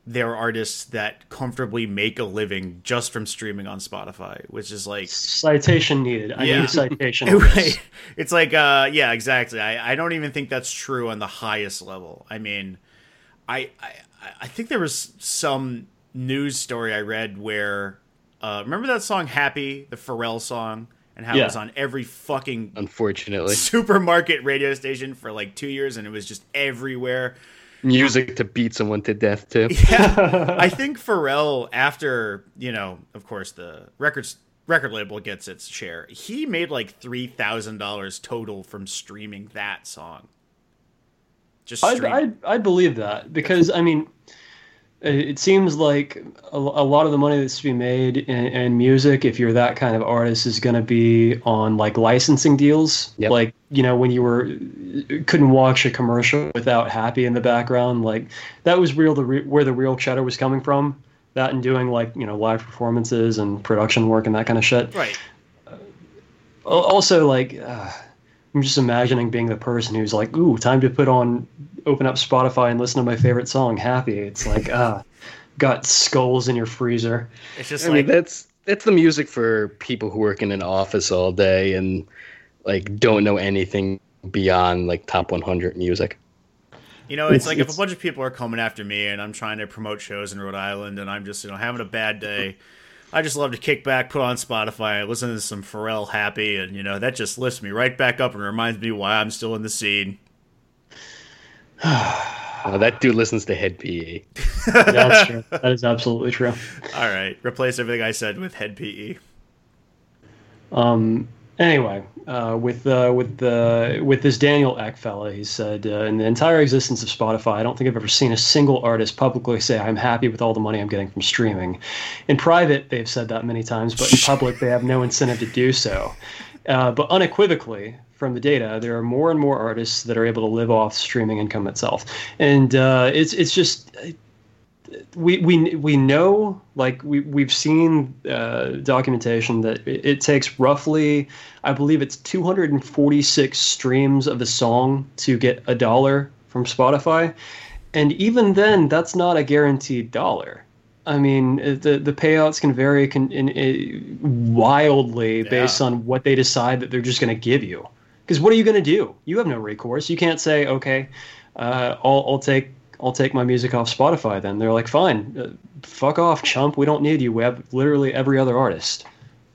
there are artists that comfortably make a living just from streaming on Spotify, which is like citation needed. I Yeah. need a citation. on this. right. It's like, uh, yeah, exactly. I, I don't even think that's true on the highest level. I mean, I, I, I think there was some news story I read where, uh, remember that song Happy, the Pharrell song, and how Yeah. it was on every fucking Unfortunately, supermarket radio station for like two years, and it was just everywhere. music to beat someone to death too. Yeah, I think Pharrell, after, you know, of course the records record label gets its share, he made like three thousand dollars total from streaming that song. Just I'd, stream- I'd, I'd believe that because, I mean, it seems like a, a lot of the money that's to be made in, in music, if you're that kind of artist, is going to be on like licensing deals. Yep. Like, you know, when you were couldn't watch a commercial without Happy in the background, like that was real. The re- where the real cheddar was coming from. That and doing like, you know, live performances and production work and that kind of shit. right. Al- Also, like, uh, I'm just imagining being the person who's like, ooh, time to put on, open up Spotify and listen to my favorite song, Happy. It's like, ah, got skulls in your freezer. It's just I like mean, that's that's the music for people who work in an office all day and like don't know anything beyond like top one hundred music. you know, it's, it's- like if it's- a bunch of people are coming after me and I'm trying to promote shows in Rhode Island and I'm just, you know, having a bad day. I just love to kick back, put on Spotify, listen to some Pharrell Happy, and you know that just lifts me right back up and reminds me why I'm still in the scene. Uh, that dude listens to Head P E. That's true. That is absolutely true. All right, replace everything I said with Head P E. Um. Anyway, uh, with uh, with the with this Daniel Ek fella, he said, uh, in the entire existence of Spotify, I don't think I've ever seen a single artist publicly say I'm happy with all the money I'm getting from streaming. In private, they've said that many times, but in public, they have no incentive to do so. Uh, but unequivocally, from the data, there are more and more artists that are able to live off streaming income itself, and uh, it's it's just. We, we we know, like we we've seen uh, documentation that it, it takes roughly, I believe it's two hundred forty-six streams of a song to get a dollar from Spotify, and even then, that's not a guaranteed dollar. I mean, the the payouts can vary can, in, in, wildly based Yeah. on what they decide that they're just going to give you. Because what are you going to do? You have no recourse. You can't say, okay, uh, I'll I'll take. I'll take my music off Spotify then. They're like, fine, uh, fuck off, chump. We don't need you. We have literally every other artist.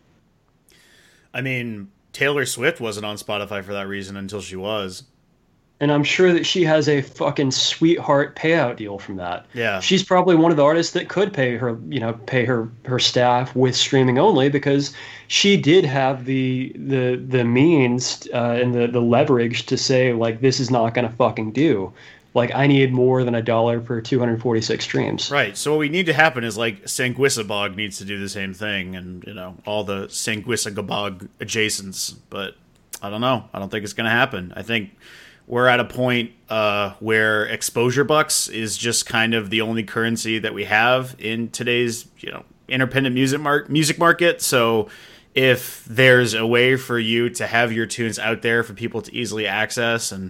I mean, Taylor Swift wasn't on Spotify for that reason until she was. And I'm sure that she has a fucking sweetheart payout deal from that. Yeah. She's probably one of the artists that could pay her, you know, pay her, her staff with streaming only because she did have the the the means uh, and the, the leverage to say, like, this is not going to fucking do. Like, I need more than a dollar per two hundred forty-six streams. Right. So what we need to happen is like Sanguisabog needs to do the same thing, and you know all the Sanguisagabog adjacents. But I don't know. I don't think it's going to happen. I think we're at a point uh, where exposure bucks is just kind of the only currency that we have in today's you know independent music mar- music market. So if there's a way for you to have your tunes out there for people to easily access, and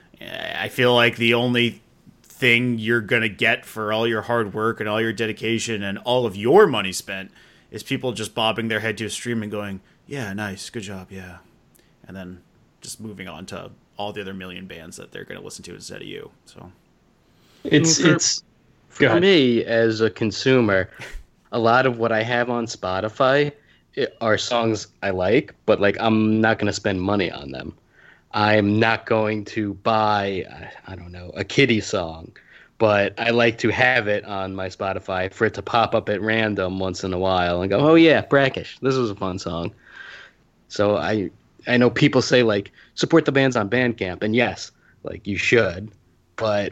I feel like the only thing you're going to get for all your hard work and all your dedication and all of your money spent is people just bobbing their head to a stream and going, yeah, nice, good job, yeah. And then just moving on to all the other million bands that they're going to listen to instead of you. So It's, For- it's, go For ahead. me, as a consumer, a lot of what I have on Spotify i- are songs I like, but like I'm not going to spend money on them. I'm not going to buy, I- I don't know, a Kitty song, but I like to have it on my Spotify for it to pop up at random once in a while and go, oh yeah, Brackish, this was a fun song. So I I know people say like support the bands on Bandcamp, and yes, like you should, but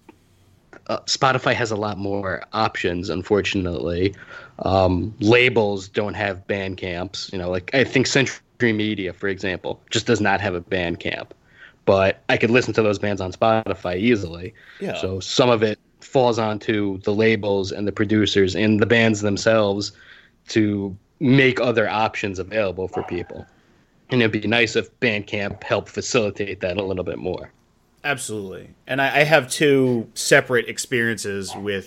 uh, Spotify has a lot more options, unfortunately. Um, labels don't have Bandcamps. You know, like I think Century Media, for example, just does not have a Bandcamp. But I could listen to those bands on Spotify easily. Yeah. So some of it falls onto the labels and the producers and the bands themselves to make other options available for people. And it'd be nice if Bandcamp helped facilitate that a little bit more. absolutely. And I, I have two separate experiences with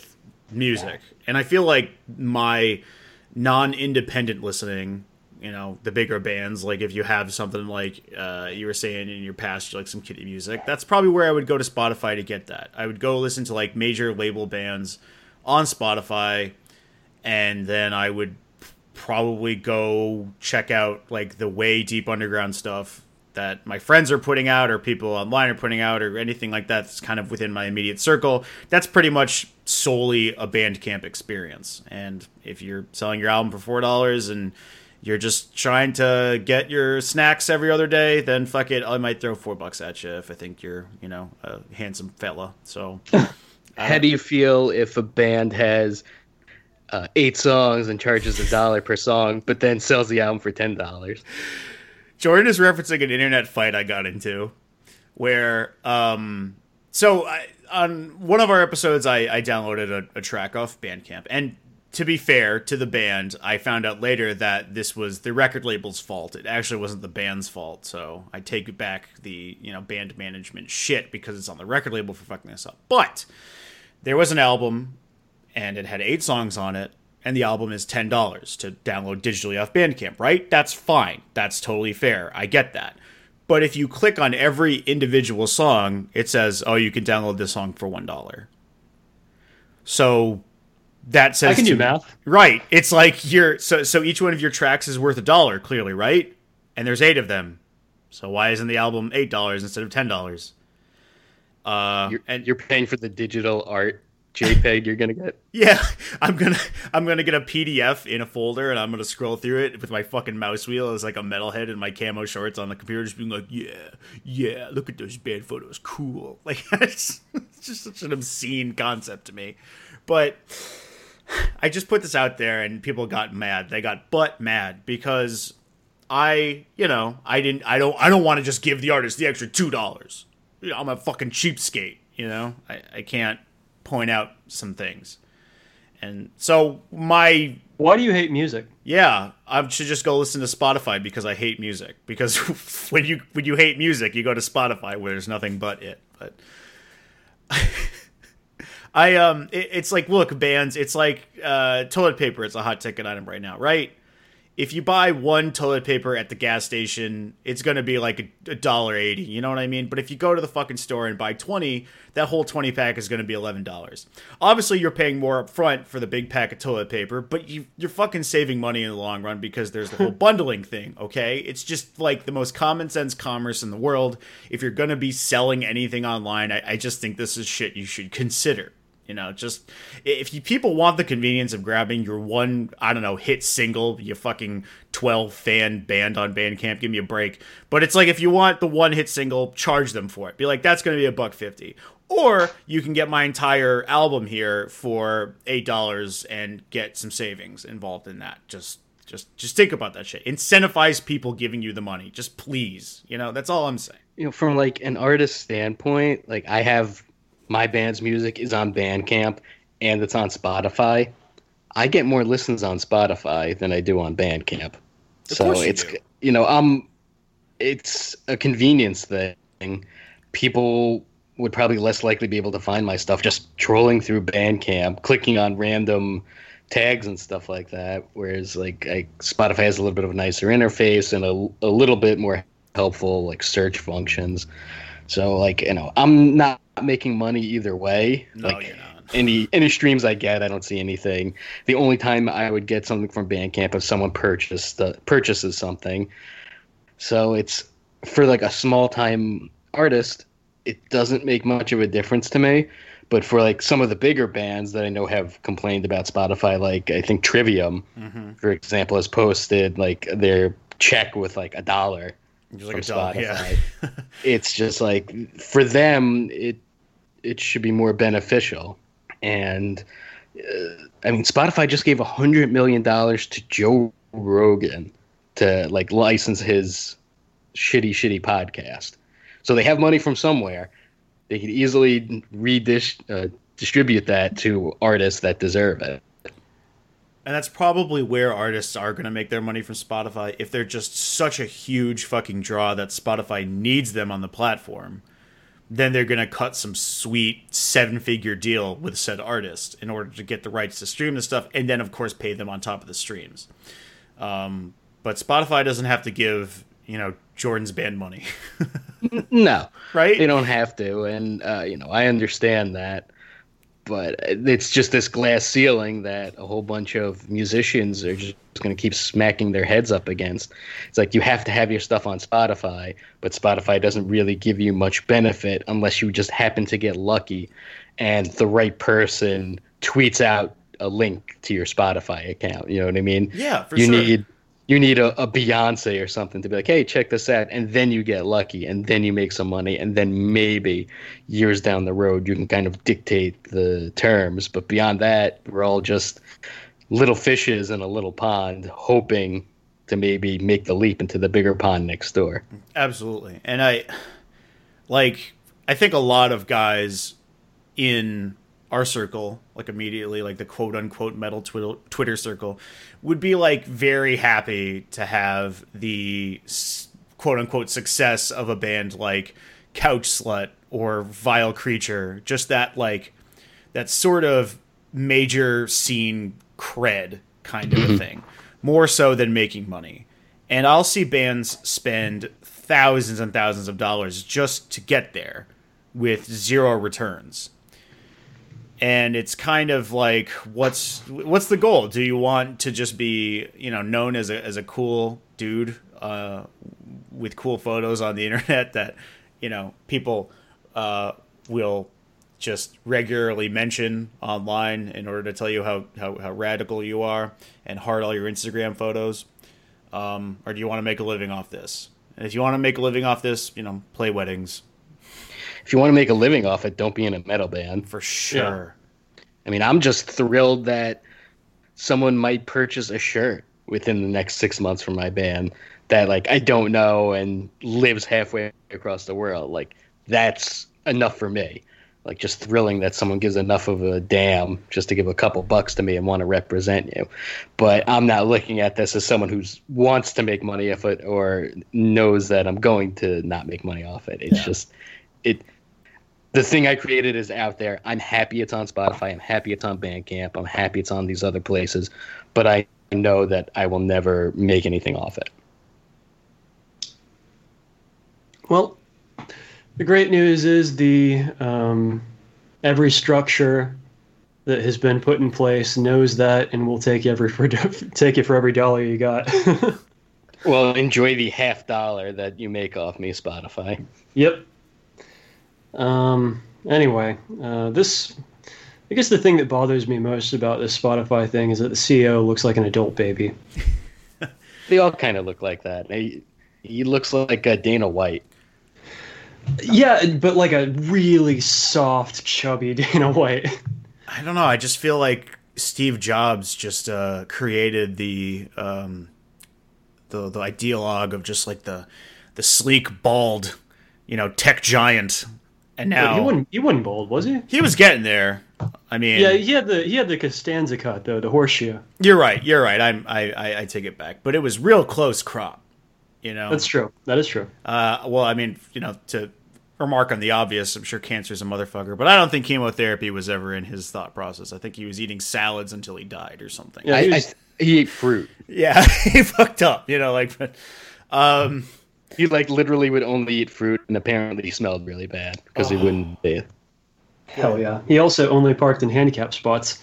music. And I feel like my non-independent listening, you know, the bigger bands, like if you have something like uh, you were saying in your past, like some kiddie music, that's probably where I would go to Spotify to get that. I would go listen to like major label bands on Spotify, and then I would probably go check out like the way deep underground stuff that my friends are putting out or people online are putting out or anything like that that's kind of within my immediate circle. That's pretty much solely a Bandcamp experience. And if you're selling your album for four dollars and you're just trying to get your snacks every other day, then fuck it, I might throw four bucks at you if I think you're, you know, a handsome fella. So how do you feel if a band has uh, eight songs and charges a dollar per song, but then sells the album for ten dollars? Jordan is referencing an internet fight I got into where, um, so I, on one of our episodes, I, I downloaded a, a track off Bandcamp. And to be fair to the band, I found out later that this was the record label's fault. It actually wasn't the band's fault. So I take back the, you know, band management shit because it's on the record label for fucking this up. But there was an album and it had eight songs on it. And the album is ten dollars to download digitally off Bandcamp, right? That's fine. That's totally fair. I get that. But if you click on every individual song, it says, oh, you can download this song for one dollar. So that says... I can to do me, math. Right. It's like you're... So, so each one of your tracks is worth a dollar, clearly, right? And there's eight of them. So why isn't the album eight dollars instead of ten dollars? Uh, You're, and you're paying for the digital art JPEG you're gonna get. Yeah, I'm gonna I'm gonna get a P D F in a folder and I'm gonna scroll through it with my fucking mouse wheel as like a metalhead in my camo shorts on the computer, just being like, yeah, yeah, look at those band photos, cool. Like it's, it's just such an obscene concept to me. But I just put this out there and people got mad. They got butt mad because I, you know, I didn't I don't I don't want to just give the artist the extra two dollars. You know, I'm a fucking cheapskate, you know? I, I can't point out some things. And so my... Why do you hate music? Yeah, I should just go listen to Spotify because I hate music. Because when you when you hate music, you go to Spotify where there's nothing but it. But I um, it, it's like, look, bands. It's like uh, toilet paper. It's a hot ticket item right now, right? If you buy one toilet paper at the gas station, it's going to be like a dollar eighty. You know what I mean? But if you go to the fucking store and buy twenty, that whole twenty pack is going to be eleven dollars. Obviously, you're paying more up front for the big pack of toilet paper, but you, you're fucking saving money in the long run because there's the whole bundling thing, okay? It's just like the most common sense commerce in the world. If you're going to be selling anything online, I, I just think this is shit you should consider. You know, just if you people want the convenience of grabbing your one, I don't know, hit single, you fucking twelve fan band on Bandcamp, give me a break. But it's like if you want the one hit single, charge them for it. Be like, that's going to be a buck fifty. Or you can get my entire album here for eight dollars and get some savings involved in that. Just, just, just think about that shit. Incentivize people giving you the money. Just please, you know, that's all I'm saying. You know, from like an artist standpoint, like I have. My band's music is on Bandcamp and it's on Spotify. I get more listens on Spotify than I do on Bandcamp. Of so course you it's do. you know, um it's a convenience thing. People would probably less likely be able to find my stuff just trolling through Bandcamp, clicking on random tags and stuff like that. Whereas like I, Spotify has a little bit of a nicer interface and a, a little bit more helpful like search functions. So like, you know, I'm not making money either way. No, like you're not. any any streams I get, I don't see anything. The only time I would get something from Bandcamp if someone purchased uh, purchases something. So it's for like a small time artist, it doesn't make much of a difference to me. But for like some of the bigger bands that I know have complained about Spotify, like I think Trivium, Mm-hmm. for example, has posted like their check with like a dollar. Just like from a dollar, Spotify. yeah. It's just like for them, it it should be more beneficial. And uh, I mean, Spotify just gave a hundred million dollars to Joe Rogan to like license his shitty, shitty podcast. So they have money from somewhere. They could easily redish uh, distribute that to artists that deserve it. And that's probably where artists are going to make their money from Spotify if they're just such a huge fucking draw that Spotify needs them on the platform. then they're going to cut some sweet seven-figure deal with said artist in order to get the rights to stream the stuff, and then, of course, pay them on top of the streams. Um, but Spotify doesn't have to give, you know, Jordan's band money. No. Right? They don't have to, and, uh, you know, I understand that. But it's just this glass ceiling that a whole bunch of musicians are just going to keep smacking their heads up against. It's like you have to have your stuff on Spotify, but Spotify doesn't really give you much benefit unless you just happen to get lucky and the right person tweets out a link to your Spotify account. You know what I mean? Yeah, for you sure. Need, you need a, a Beyonce or something to be like, hey, check this out. And then you get lucky, and then you make some money, and then maybe years down the road you can kind of dictate the terms. But beyond that, we're all just little fishes in a little pond hoping to maybe make the leap into the bigger pond next door. Absolutely. And I, like, I think a lot of guys in our circle, like immediately, like the quote-unquote metal twi- Twitter circle, would be, like, very happy to have the quote-unquote success of a band like Couch Slut or Vile Creature, just that, like, that sort of major scene cred kind of a thing, more so than making money. And I'll see bands spend thousands and thousands of dollars just to get there with zero returns. And it's kind of like, what's what's the goal? Do you want to just be, you know, known as a as a cool dude uh, with cool photos on the internet that, you know, people uh, will just regularly mention online in order to tell you how, how, how radical you are and heart all your Instagram photos? Um, or do you want to make a living off this? And if you want to make a living off this, you know, play weddings. If you want to make a living off it, don't be in a metal band. For sure. Yeah. I mean, I'm just thrilled that someone might purchase a shirt within the next six months from my band that, like, I don't know and lives halfway across the world. Like, that's enough for me. Like, just thrilling that someone gives enough of a damn just to give a couple bucks to me and want to represent you. But I'm not looking at this as someone who wants to make money off it or knows that I'm going to not make money off it. It's yeah. just it. The thing I created is out there. I'm happy it's on Spotify. I'm happy it's on Bandcamp. I'm happy it's on these other places. But I know that I will never make anything off it. Well, the great news is the um, every structure that has been put in place knows that and will take every for, take it for every dollar you got. Well, enjoy the half dollar that you make off me, Spotify. Yep. Um. Anyway, uh, this I guess the thing that bothers me most about this Spotify thing is that the C E O looks like an adult baby. They all kind of look like that. He, he looks like uh, Dana White. Yeah, but like a really soft, chubby Dana White. I don't know. I just feel like Steve Jobs just uh, created the um, the the ideologue of just like the the sleek, bald, you know, tech giant. And now Wait, he wasn't he wasn't bald, was he? He was getting there. I mean, yeah, he had the he had the Costanza cut though, the horseshoe. You're right. You're right. I'm, I I I take it back, but it was real close crop. You know, that's true. That is true. Uh, well, I mean, you know, to remark on the obvious, I'm sure cancer's a motherfucker, but I don't think chemotherapy was ever in his thought process. I think he was eating salads until he died or something. Yeah, he, was, I, he ate fruit. Yeah, he fucked up. You know, like, but, um, he like literally would only eat fruit, and apparently he smelled really bad because oh. he wouldn't bathe. Hell yeah! He also only parked in handicap spots.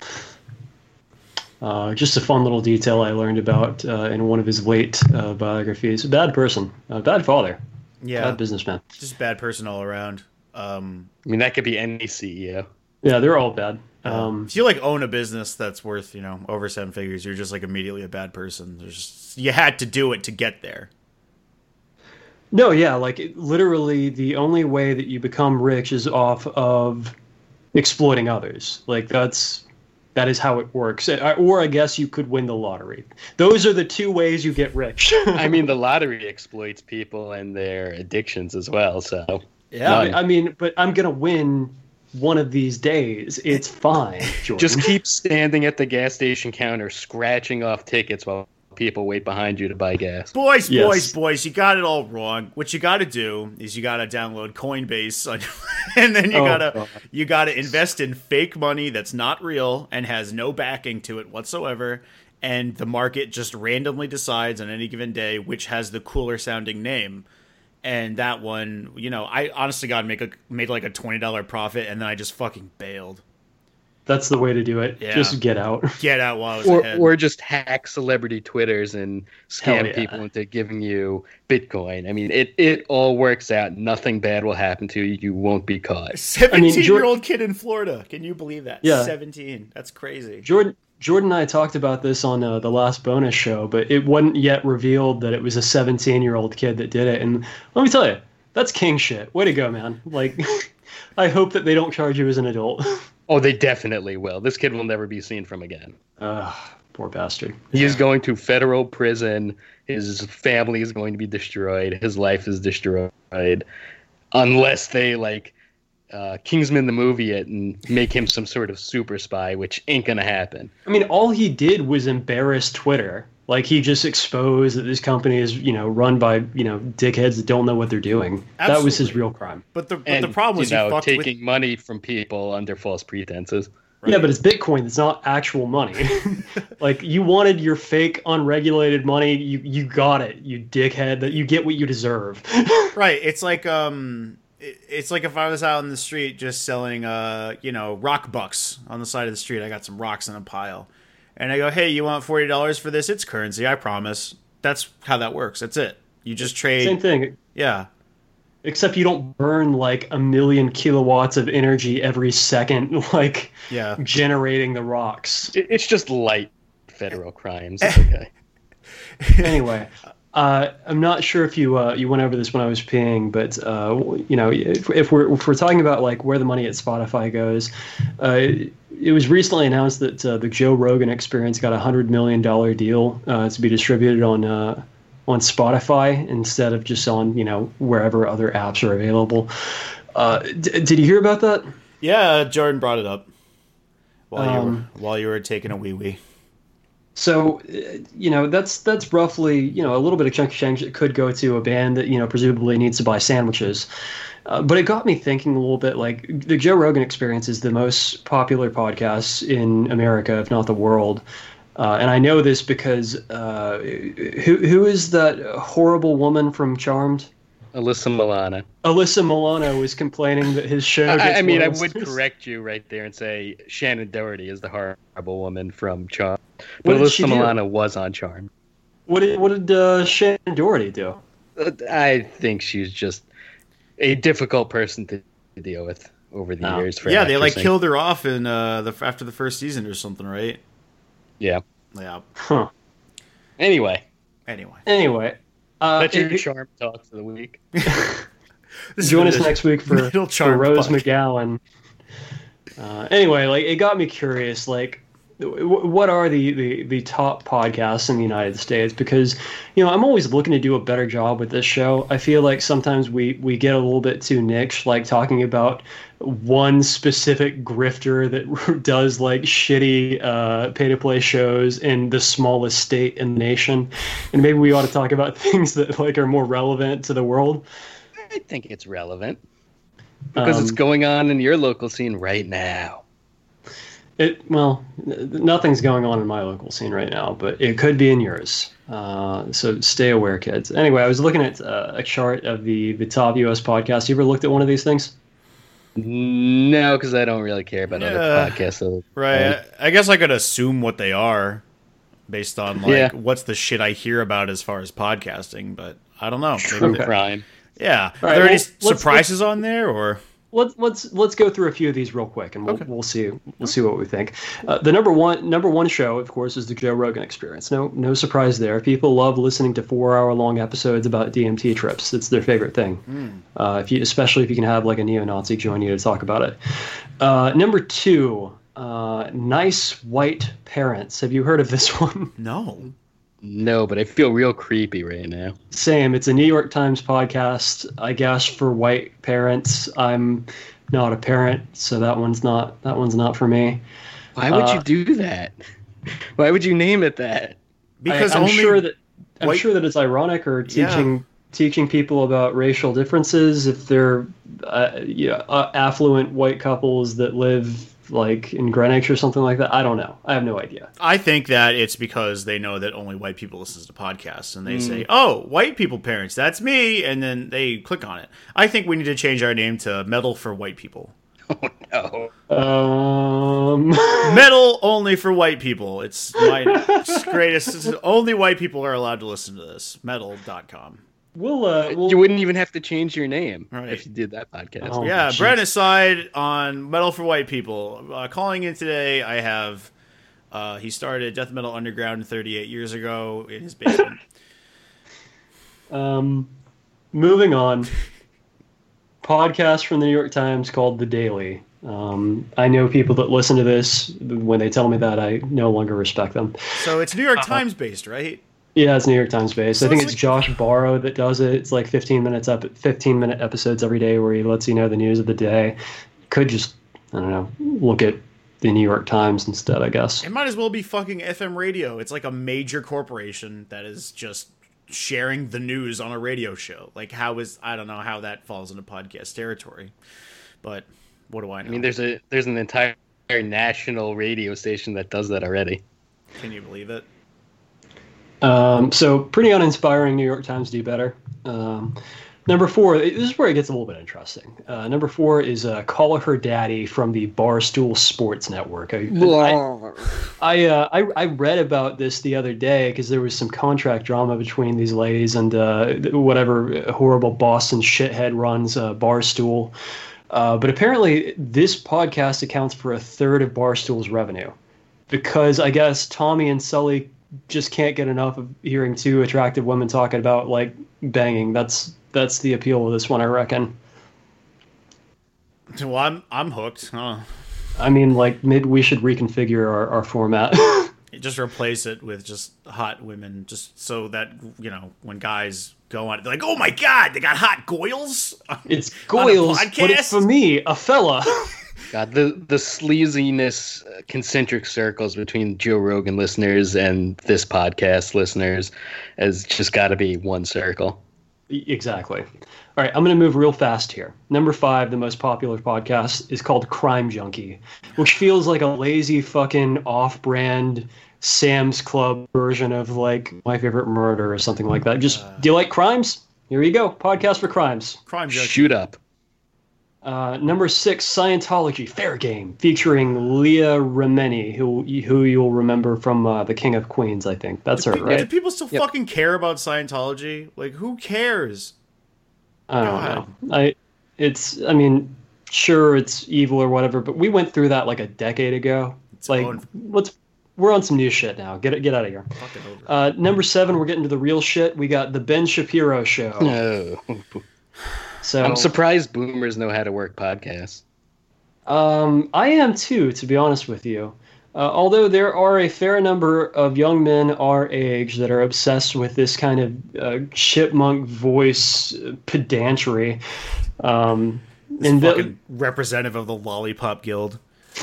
Uh, just a fun little detail I learned about uh, in one of his late uh, biographies. A bad person, a bad father, yeah, bad businessman. Just a bad person all around. Um, I mean, that could be any C E O. Yeah, they're all bad. Um, if you like own a business that's worth, you know, over seven figures, you're just like immediately a bad person. There's just, you had to do it to get there. No, yeah, like it, literally the only way that you become rich is off of exploiting others. Like that's that is how it works. Or I guess you could win the lottery. Those are the two ways you get rich. I mean, the lottery exploits people and their addictions as well. So yeah, I, I mean, but I'm gonna win one of these days. It's fine. Jordan. Just keep standing at the gas station counter, scratching off tickets while people wait behind you to buy gas. Boys, Yes. boys, boys, you got it all wrong. What you got to do is you got to download Coinbase, on, and then you Oh, gotta God. you got to invest in fake money that's not real and has no backing to it whatsoever. And the market just randomly decides on any given day which has the cooler sounding name. And that one, you know, I honestly got make a made like a twenty dollar profit, and then I just fucking bailed. That's the way to do it. Yeah. Just get out. Get out while I was Or, ahead. or just hack celebrity Twitters and Hell scam yeah. people into giving you Bitcoin. I mean, it, it all works out. Nothing bad will happen to you. You won't be caught. seventeen-year-old kid in Florida. Can you believe that? Yeah. seventeen. That's crazy. Jordan Jordan and I talked about this on uh, the last bonus show, but it wasn't yet revealed that it was a seventeen-year-old kid that did it. And let me tell you, that's king shit. Way to go, man. Like, I hope that they don't charge you as an adult. Oh, they definitely will. This kid will never be seen from again. Ugh, poor bastard. He is going to federal prison. His family is going to be destroyed. His life is destroyed. Unless they, like, uh, Kingsman the movie it and make him some sort of super spy, which ain't going to happen. I mean, all he did was embarrass Twitter. Like, he just exposed that this company is, you know, run by, you know, dickheads that don't know what they're doing. That was his Absolutely. real crime. But the but And, the problem was you know, he fucked taking with. money from people under false pretenses. Yeah, but it's Bitcoin. It's not actual money. Like, you wanted your fake, unregulated money. You you got it, you dickhead. That you get what you deserve. Right. It's like um, it- it's like if I was out in the street just selling uh, you know, rock bucks on the side of the street. I got some rocks in a pile, and I go, "Hey, you want forty dollars for this? It's currency, I promise." That's how that works. That's it. You just trade. Same thing, Yeah. except you don't burn like a million kilowatts of energy every second, like Yeah. generating the rocks. It- It's just light federal crimes. It's okay. Anyway, uh, I'm not sure if you uh, you went over this when I was peeing, but uh, you know, if, if we're if we're talking about like where the money at Spotify goes, uh, it was recently announced that uh, the Joe Rogan Experience got a hundred million dollar deal uh, to be distributed on uh, on Spotify instead of just on, you know, wherever other apps are available. Uh, d- did you hear about that? Yeah. Jordan brought it up while you Um, were while you were taking a wee wee. So, uh, you know, that's that's roughly, you know, a little bit of chunk of change that could go to a band that, you know, presumably needs to buy sandwiches. Uh, but it got me thinking a little bit, like, the Joe Rogan Experience is the most popular podcast in America, if not the world. Uh, and I know this because uh, who who is that horrible woman from Charmed? Alyssa Milano. Alyssa Milano was complaining that his show gets I, I mean, I more would listeners. correct you right there and say Shannon Doherty is the horrible woman from Charm. What But did she Alyssa do? Milano was on Charm. What did, what did uh, Shannon Doherty do? Uh, I think she's just a difficult person to deal with over the Oh. years. For Yeah, they like actressing. killed her off in uh the after the first season or something, right? Yeah. Yeah. Huh. Anyway, Anyway. Anyway. Uh, that's your it- Charm talks of the week. This Join is us next week for, Middle for Charm Rose podcast. McGowan. Uh, anyway, like it got me curious. Like, w- what are the, the, the top podcasts in the United States? Because, you know, I'm always looking to do a better job with this show. I feel like sometimes we we get a little bit too niche, like talking about one specific grifter that does like shitty uh, pay to play shows in the smallest state in the nation, and maybe we ought to talk about things that like are more relevant to the world. I think it's relevant because it's Um, going on in your local scene right now. It well, n- nothing's going on in my local scene right now, but it could be in yours. Uh, so stay aware, kids. Anyway, I was looking at uh, a chart of the the top U S podcasts. You ever looked at one of these things? No, because I don't really care about Yeah. other podcasts. So, Right. I guess I could assume what they are based on like Yeah. what's the shit I hear about as far as podcasting, but I don't know. Maybe True they- crime. Yeah. All Are right, there any well, let's- surprises on there or Let's let's let's go through a few of these real quick, and we'll Okay. we'll see we'll see what we think. Uh, the number one number one show, of course, is the Joe Rogan Experience. No no surprise there. People love listening to four hour long episodes about D M T trips. It's their favorite thing. Uh, if you especially if you can have like a neo-Nazi join you to talk about it. Uh, number two, uh, Nice White Parents. Have you heard of this one? no? No, but I feel real creepy right now. Same. It's a New York Times podcast, I guess, for white parents. I'm not a parent, so that one's not that one's not for me. Why would Uh, you do that? Why would you name it that? Because I, I'm only sure that I'm white- sure that it's ironic or teaching teaching people about racial differences if they're uh, yeah, uh, affluent white couples that live like in Greenwich or something like that. I don't know. I have no idea. I think that it's because they know that only white people listen to podcasts, and they mm. say, "Oh, white people parents, that's me," and then they click on it. I think we need to change our name to Metal for White People. Oh no! Um, Metal only for white people. It's my greatest. It's only white people are allowed to listen to this. Metal dot com. We'll, uh, we'll, you wouldn't even have to change your name right. if you did that podcast. Oh, yeah, geez. Brent aside on Metal for White People. Uh, calling in today, I have. Uh, he started Death Metal Underground thirty-eight years ago in his basement. um, moving on. Podcast from the New York Times called The Daily. Um, I know people that listen to this. When they tell me that, I no longer respect them. So it's New York Times based, right? Yeah, it's New York Times based. So I think it's it's like... Josh Barrow that does it. It's like fifteen minutes up, fifteen minute episodes every day where he lets you know the news of the day. Could just, I don't know, look at the New York Times instead, I guess. It might as well be fucking F M radio. It's like a major corporation that is just sharing the news on a radio show. Like, how is, I don't know how that falls into podcast territory, but what do I know? I mean, there's a there's an entire national radio station that does that already. Can you believe it? Um, so pretty uninspiring. New York Times do better. Um, number four, this is where it gets a little bit interesting. Uh, number four is uh, Call Her Daddy from the Barstool Sports Network. I I, I, uh, I, I read about this the other day because there was some contract drama between these ladies and uh, whatever horrible Boston shithead runs uh, Barstool. Uh, but apparently this podcast accounts for a third of Barstool's revenue because I guess Tommy and Sully just can't get enough of hearing two attractive women talking about like banging. That's that's the appeal of this one, I reckon. Well, I'm I'm hooked. Huh? I mean, like maybe we should reconfigure our, our format. Just replace it with just hot women, just so that you know when guys go on, they're like, "Oh my god, they got hot goils." It's goils, but it's for me, a fella. God, the the sleaziness, uh, concentric circles between Joe Rogan listeners and this podcast listeners has just got to be one circle. Exactly. All right, I'm going to move real fast here. Number five, the most popular podcast, is called Crime Junkie, which feels like a lazy fucking off-brand Sam's Club version of like My Favorite Murder or something like that. Just, uh, do you like crimes? Here you go, podcast for crimes. Crime Junkie. Shoot up. Uh, number six, Scientology, Fair Game, featuring Leah Remini, who who you'll remember from uh, The King of Queens, I think. That's her, right? Do people still yep. fucking care about Scientology? Like, who cares? I don't God. know. I, it's, I mean, sure, it's evil or whatever, but we went through that like a decade ago. It's like, own. let's, we're on some new shit now. Get it, get out of here. Uh, number seven, we're getting to the real shit. We got The Ben Shapiro Show. No. So I'm surprised boomers know how to work podcasts. Um, I am too, to be honest with you. Uh, although there are a fair number of young men our age that are obsessed with this kind of uh, chipmunk voice pedantry. Um, and fucking the, representative of the Lollipop Guild.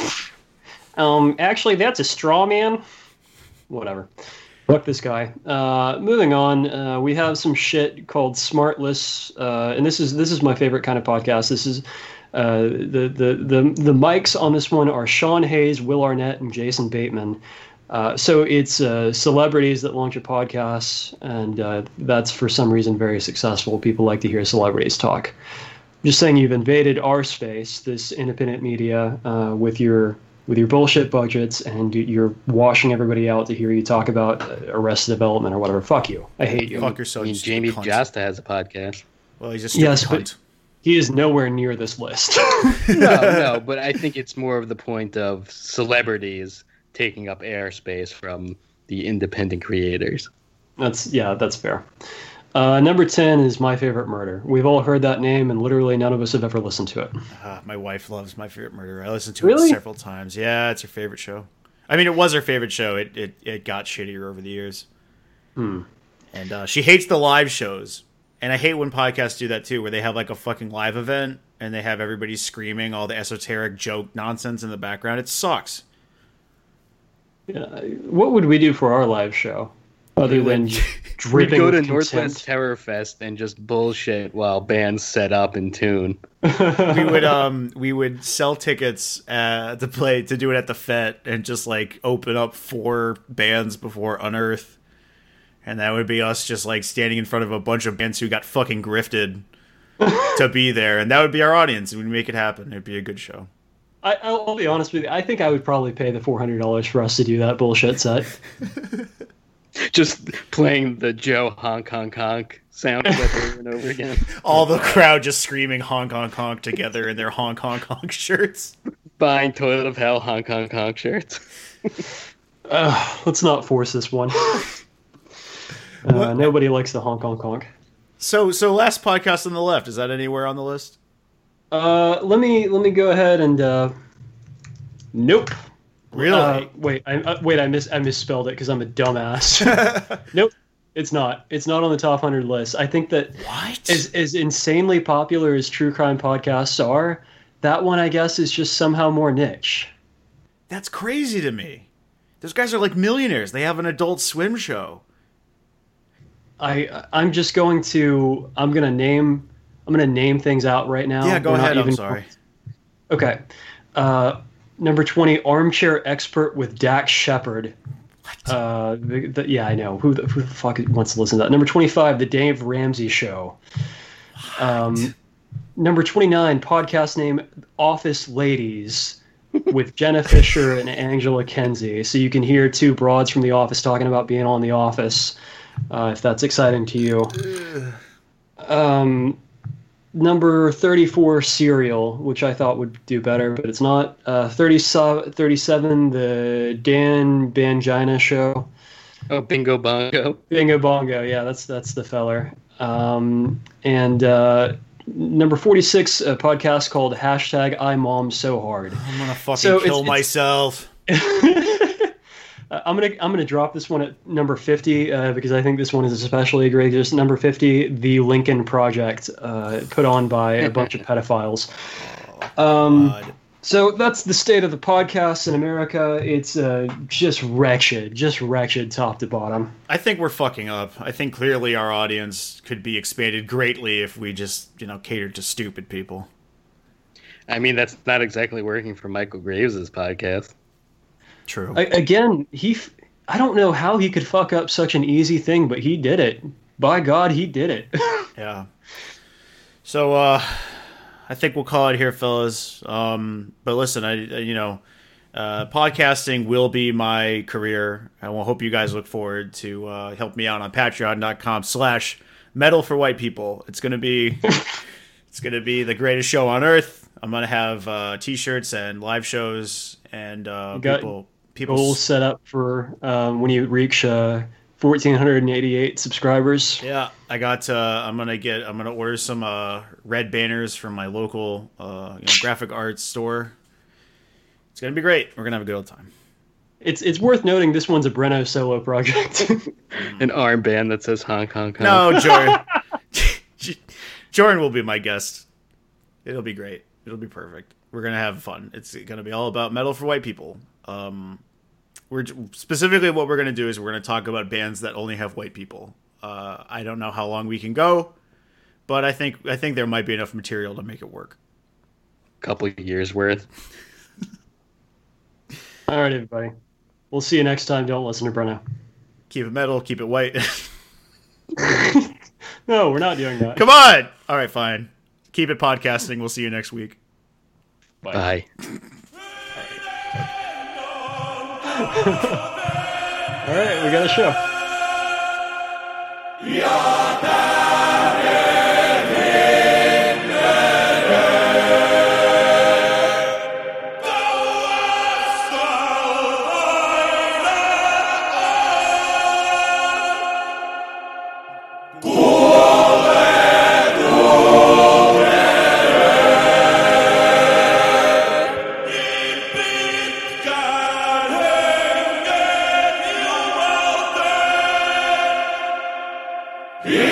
Um, actually, that's a straw man. Whatever. Fuck this guy. Uh, moving on, uh, we have some shit called Smartless, uh, and this is this is my favorite kind of podcast. This is uh, the the the the mics on this one are Sean Hayes, Will Arnett, and Jason Bateman. Uh, so it's uh, celebrities that launch a podcast, and uh, that's for some reason very successful. People like to hear celebrities talk. I'm just saying, you've invaded our space, this independent media, uh, with your. with your bullshit budgets, and you're washing everybody out to hear you talk about Arrested Development or whatever. Fuck you. I hate you. Fuck yourself. I mean, Jamie Jasta has a podcast. Well, he's a stupid yes, cunt. But he is nowhere near this list. no, no, but I think it's more of the point of celebrities taking up airspace from the independent creators. That's yeah, that's fair. Uh, number ten is My Favorite Murder. We've all heard that name, and literally none of us have ever listened to it. Uh, my wife loves My Favorite Murder. I listened to really? it several times. Yeah, it's her favorite show. I mean, it was her favorite show. It it, it got shittier over the years. Hmm. And uh, she hates the live shows. And I hate when podcasts do that, too, where they have like a fucking live event, and they have everybody screaming all the esoteric joke nonsense in the background. It sucks. Yeah. What would we do for our live show? Other We than would- We'd dripping go to with Northwest contempt. Terror Fest and just bullshit while bands set up and tune. we would um we would sell tickets uh, to play to do it at the Fet and just like open up four bands before Unearth, and that would be us just like standing in front of a bunch of bands who got fucking grifted to be there, and that would be our audience, and we'd make it happen. It'd be a good show. I, I'll I'll be honest with you. I think I would probably pay the four hundred dollars for us to do that bullshit set. Just playing the Joe honk honk honk sound clip over and over again. All the crowd just screaming honk honk honk together in their honk honk honk shirts. Buying Toilet of Hell honk honk honk shirts. Uh, let's not force this one. Uh, nobody likes the honk honk honk. So so last podcast on the left, is that anywhere on the list? Uh, let me let me go ahead and uh, nope. Really? Uh, wait, I uh, wait. I mis I misspelled it because I'm a dumbass. Nope, it's not. It's not on the top hundred list. I think that What? as as insanely popular as true crime podcasts are, that one I guess is just somehow more niche. That's crazy to me. Those guys are like millionaires. They have an Adult Swim show. I I'm just going to I'm gonna name I'm gonna name things out right now. Yeah, go We're not ahead. I'm even- sorry. Okay. Uh, number twenty, Armchair Expert with Dax Shepard. What? Uh, the, the, yeah, I know. Who the, who the fuck wants to listen to that? Number twenty-five, The Dave Ramsey Show. Um, number twenty-nine, podcast name Office Ladies with Jenna Fisher and Angela Kenzie. So you can hear two broads from The Office talking about being on The Office, uh, if that's exciting to you. Um, number thirty-four, Serial, which I thought would do better, but it's not. Uh, thirty, thirty-seven, The Dan Bangina Show. Oh, Bingo Bongo. Bingo Bongo, yeah, that's that's the feller. Um, and uh, number forty-six, a podcast called Hashtag I Mom So Hard. I'm gonna fucking So it's- kill it's- myself. Uh, I'm gonna I'm gonna drop this one at number fifty uh, because I think this one is especially egregious. Number fifty, The Lincoln Project, uh, put on by a bunch of pedophiles. Um, God. so that's the state of the podcast in America. It's uh, just wretched, just wretched, top to bottom. I think we're fucking up. I think clearly our audience could be expanded greatly if we just, you know, catered to stupid people. I mean, that's not exactly working for Michael Graves' podcast. True. I, again, he f- I don't know how he could fuck up such an easy thing, but he did it. By God, he did it. Yeah. So, uh, I think we'll call it here, fellas. Um, but listen, I, I you know, uh, podcasting will be my career. I will hope you guys look forward to uh, help me out on patreon.com slash metal for white people. It's gonna be, it's gonna be the greatest show on earth. I'm gonna have uh, t-shirts and live shows and uh, got people, people. Goals set up for um, when you reach uh, one thousand four hundred eighty-eight subscribers. Yeah, I got. Uh, I'm gonna get. I'm gonna order some uh, red banners from my local uh, you know, graphic arts store. It's gonna be great. We're gonna have a good old time. It's it's worth noting this one's a Breno solo project. An armband that says honk honk honk. No, Jordan. Jordan will be my guest. It'll be great. It'll be perfect. We're gonna have fun. It's gonna be all about metal for white people. Um, we're specifically what we're gonna do is we're gonna talk about bands that only have white people. Uh, I don't know how long we can go, but I think I think there might be enough material to make it work. Couple of years worth. All right, everybody. We'll see you next time. Don't listen to Breno. Keep it metal, keep it white. No, we're not doing that. Come on! All right, fine. Keep it podcasting. We'll see you next week. Bye. All right, we got a show. Yeah.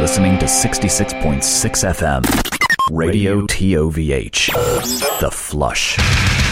listening to sixty-six point six F M. Radio T O V H. The Flush.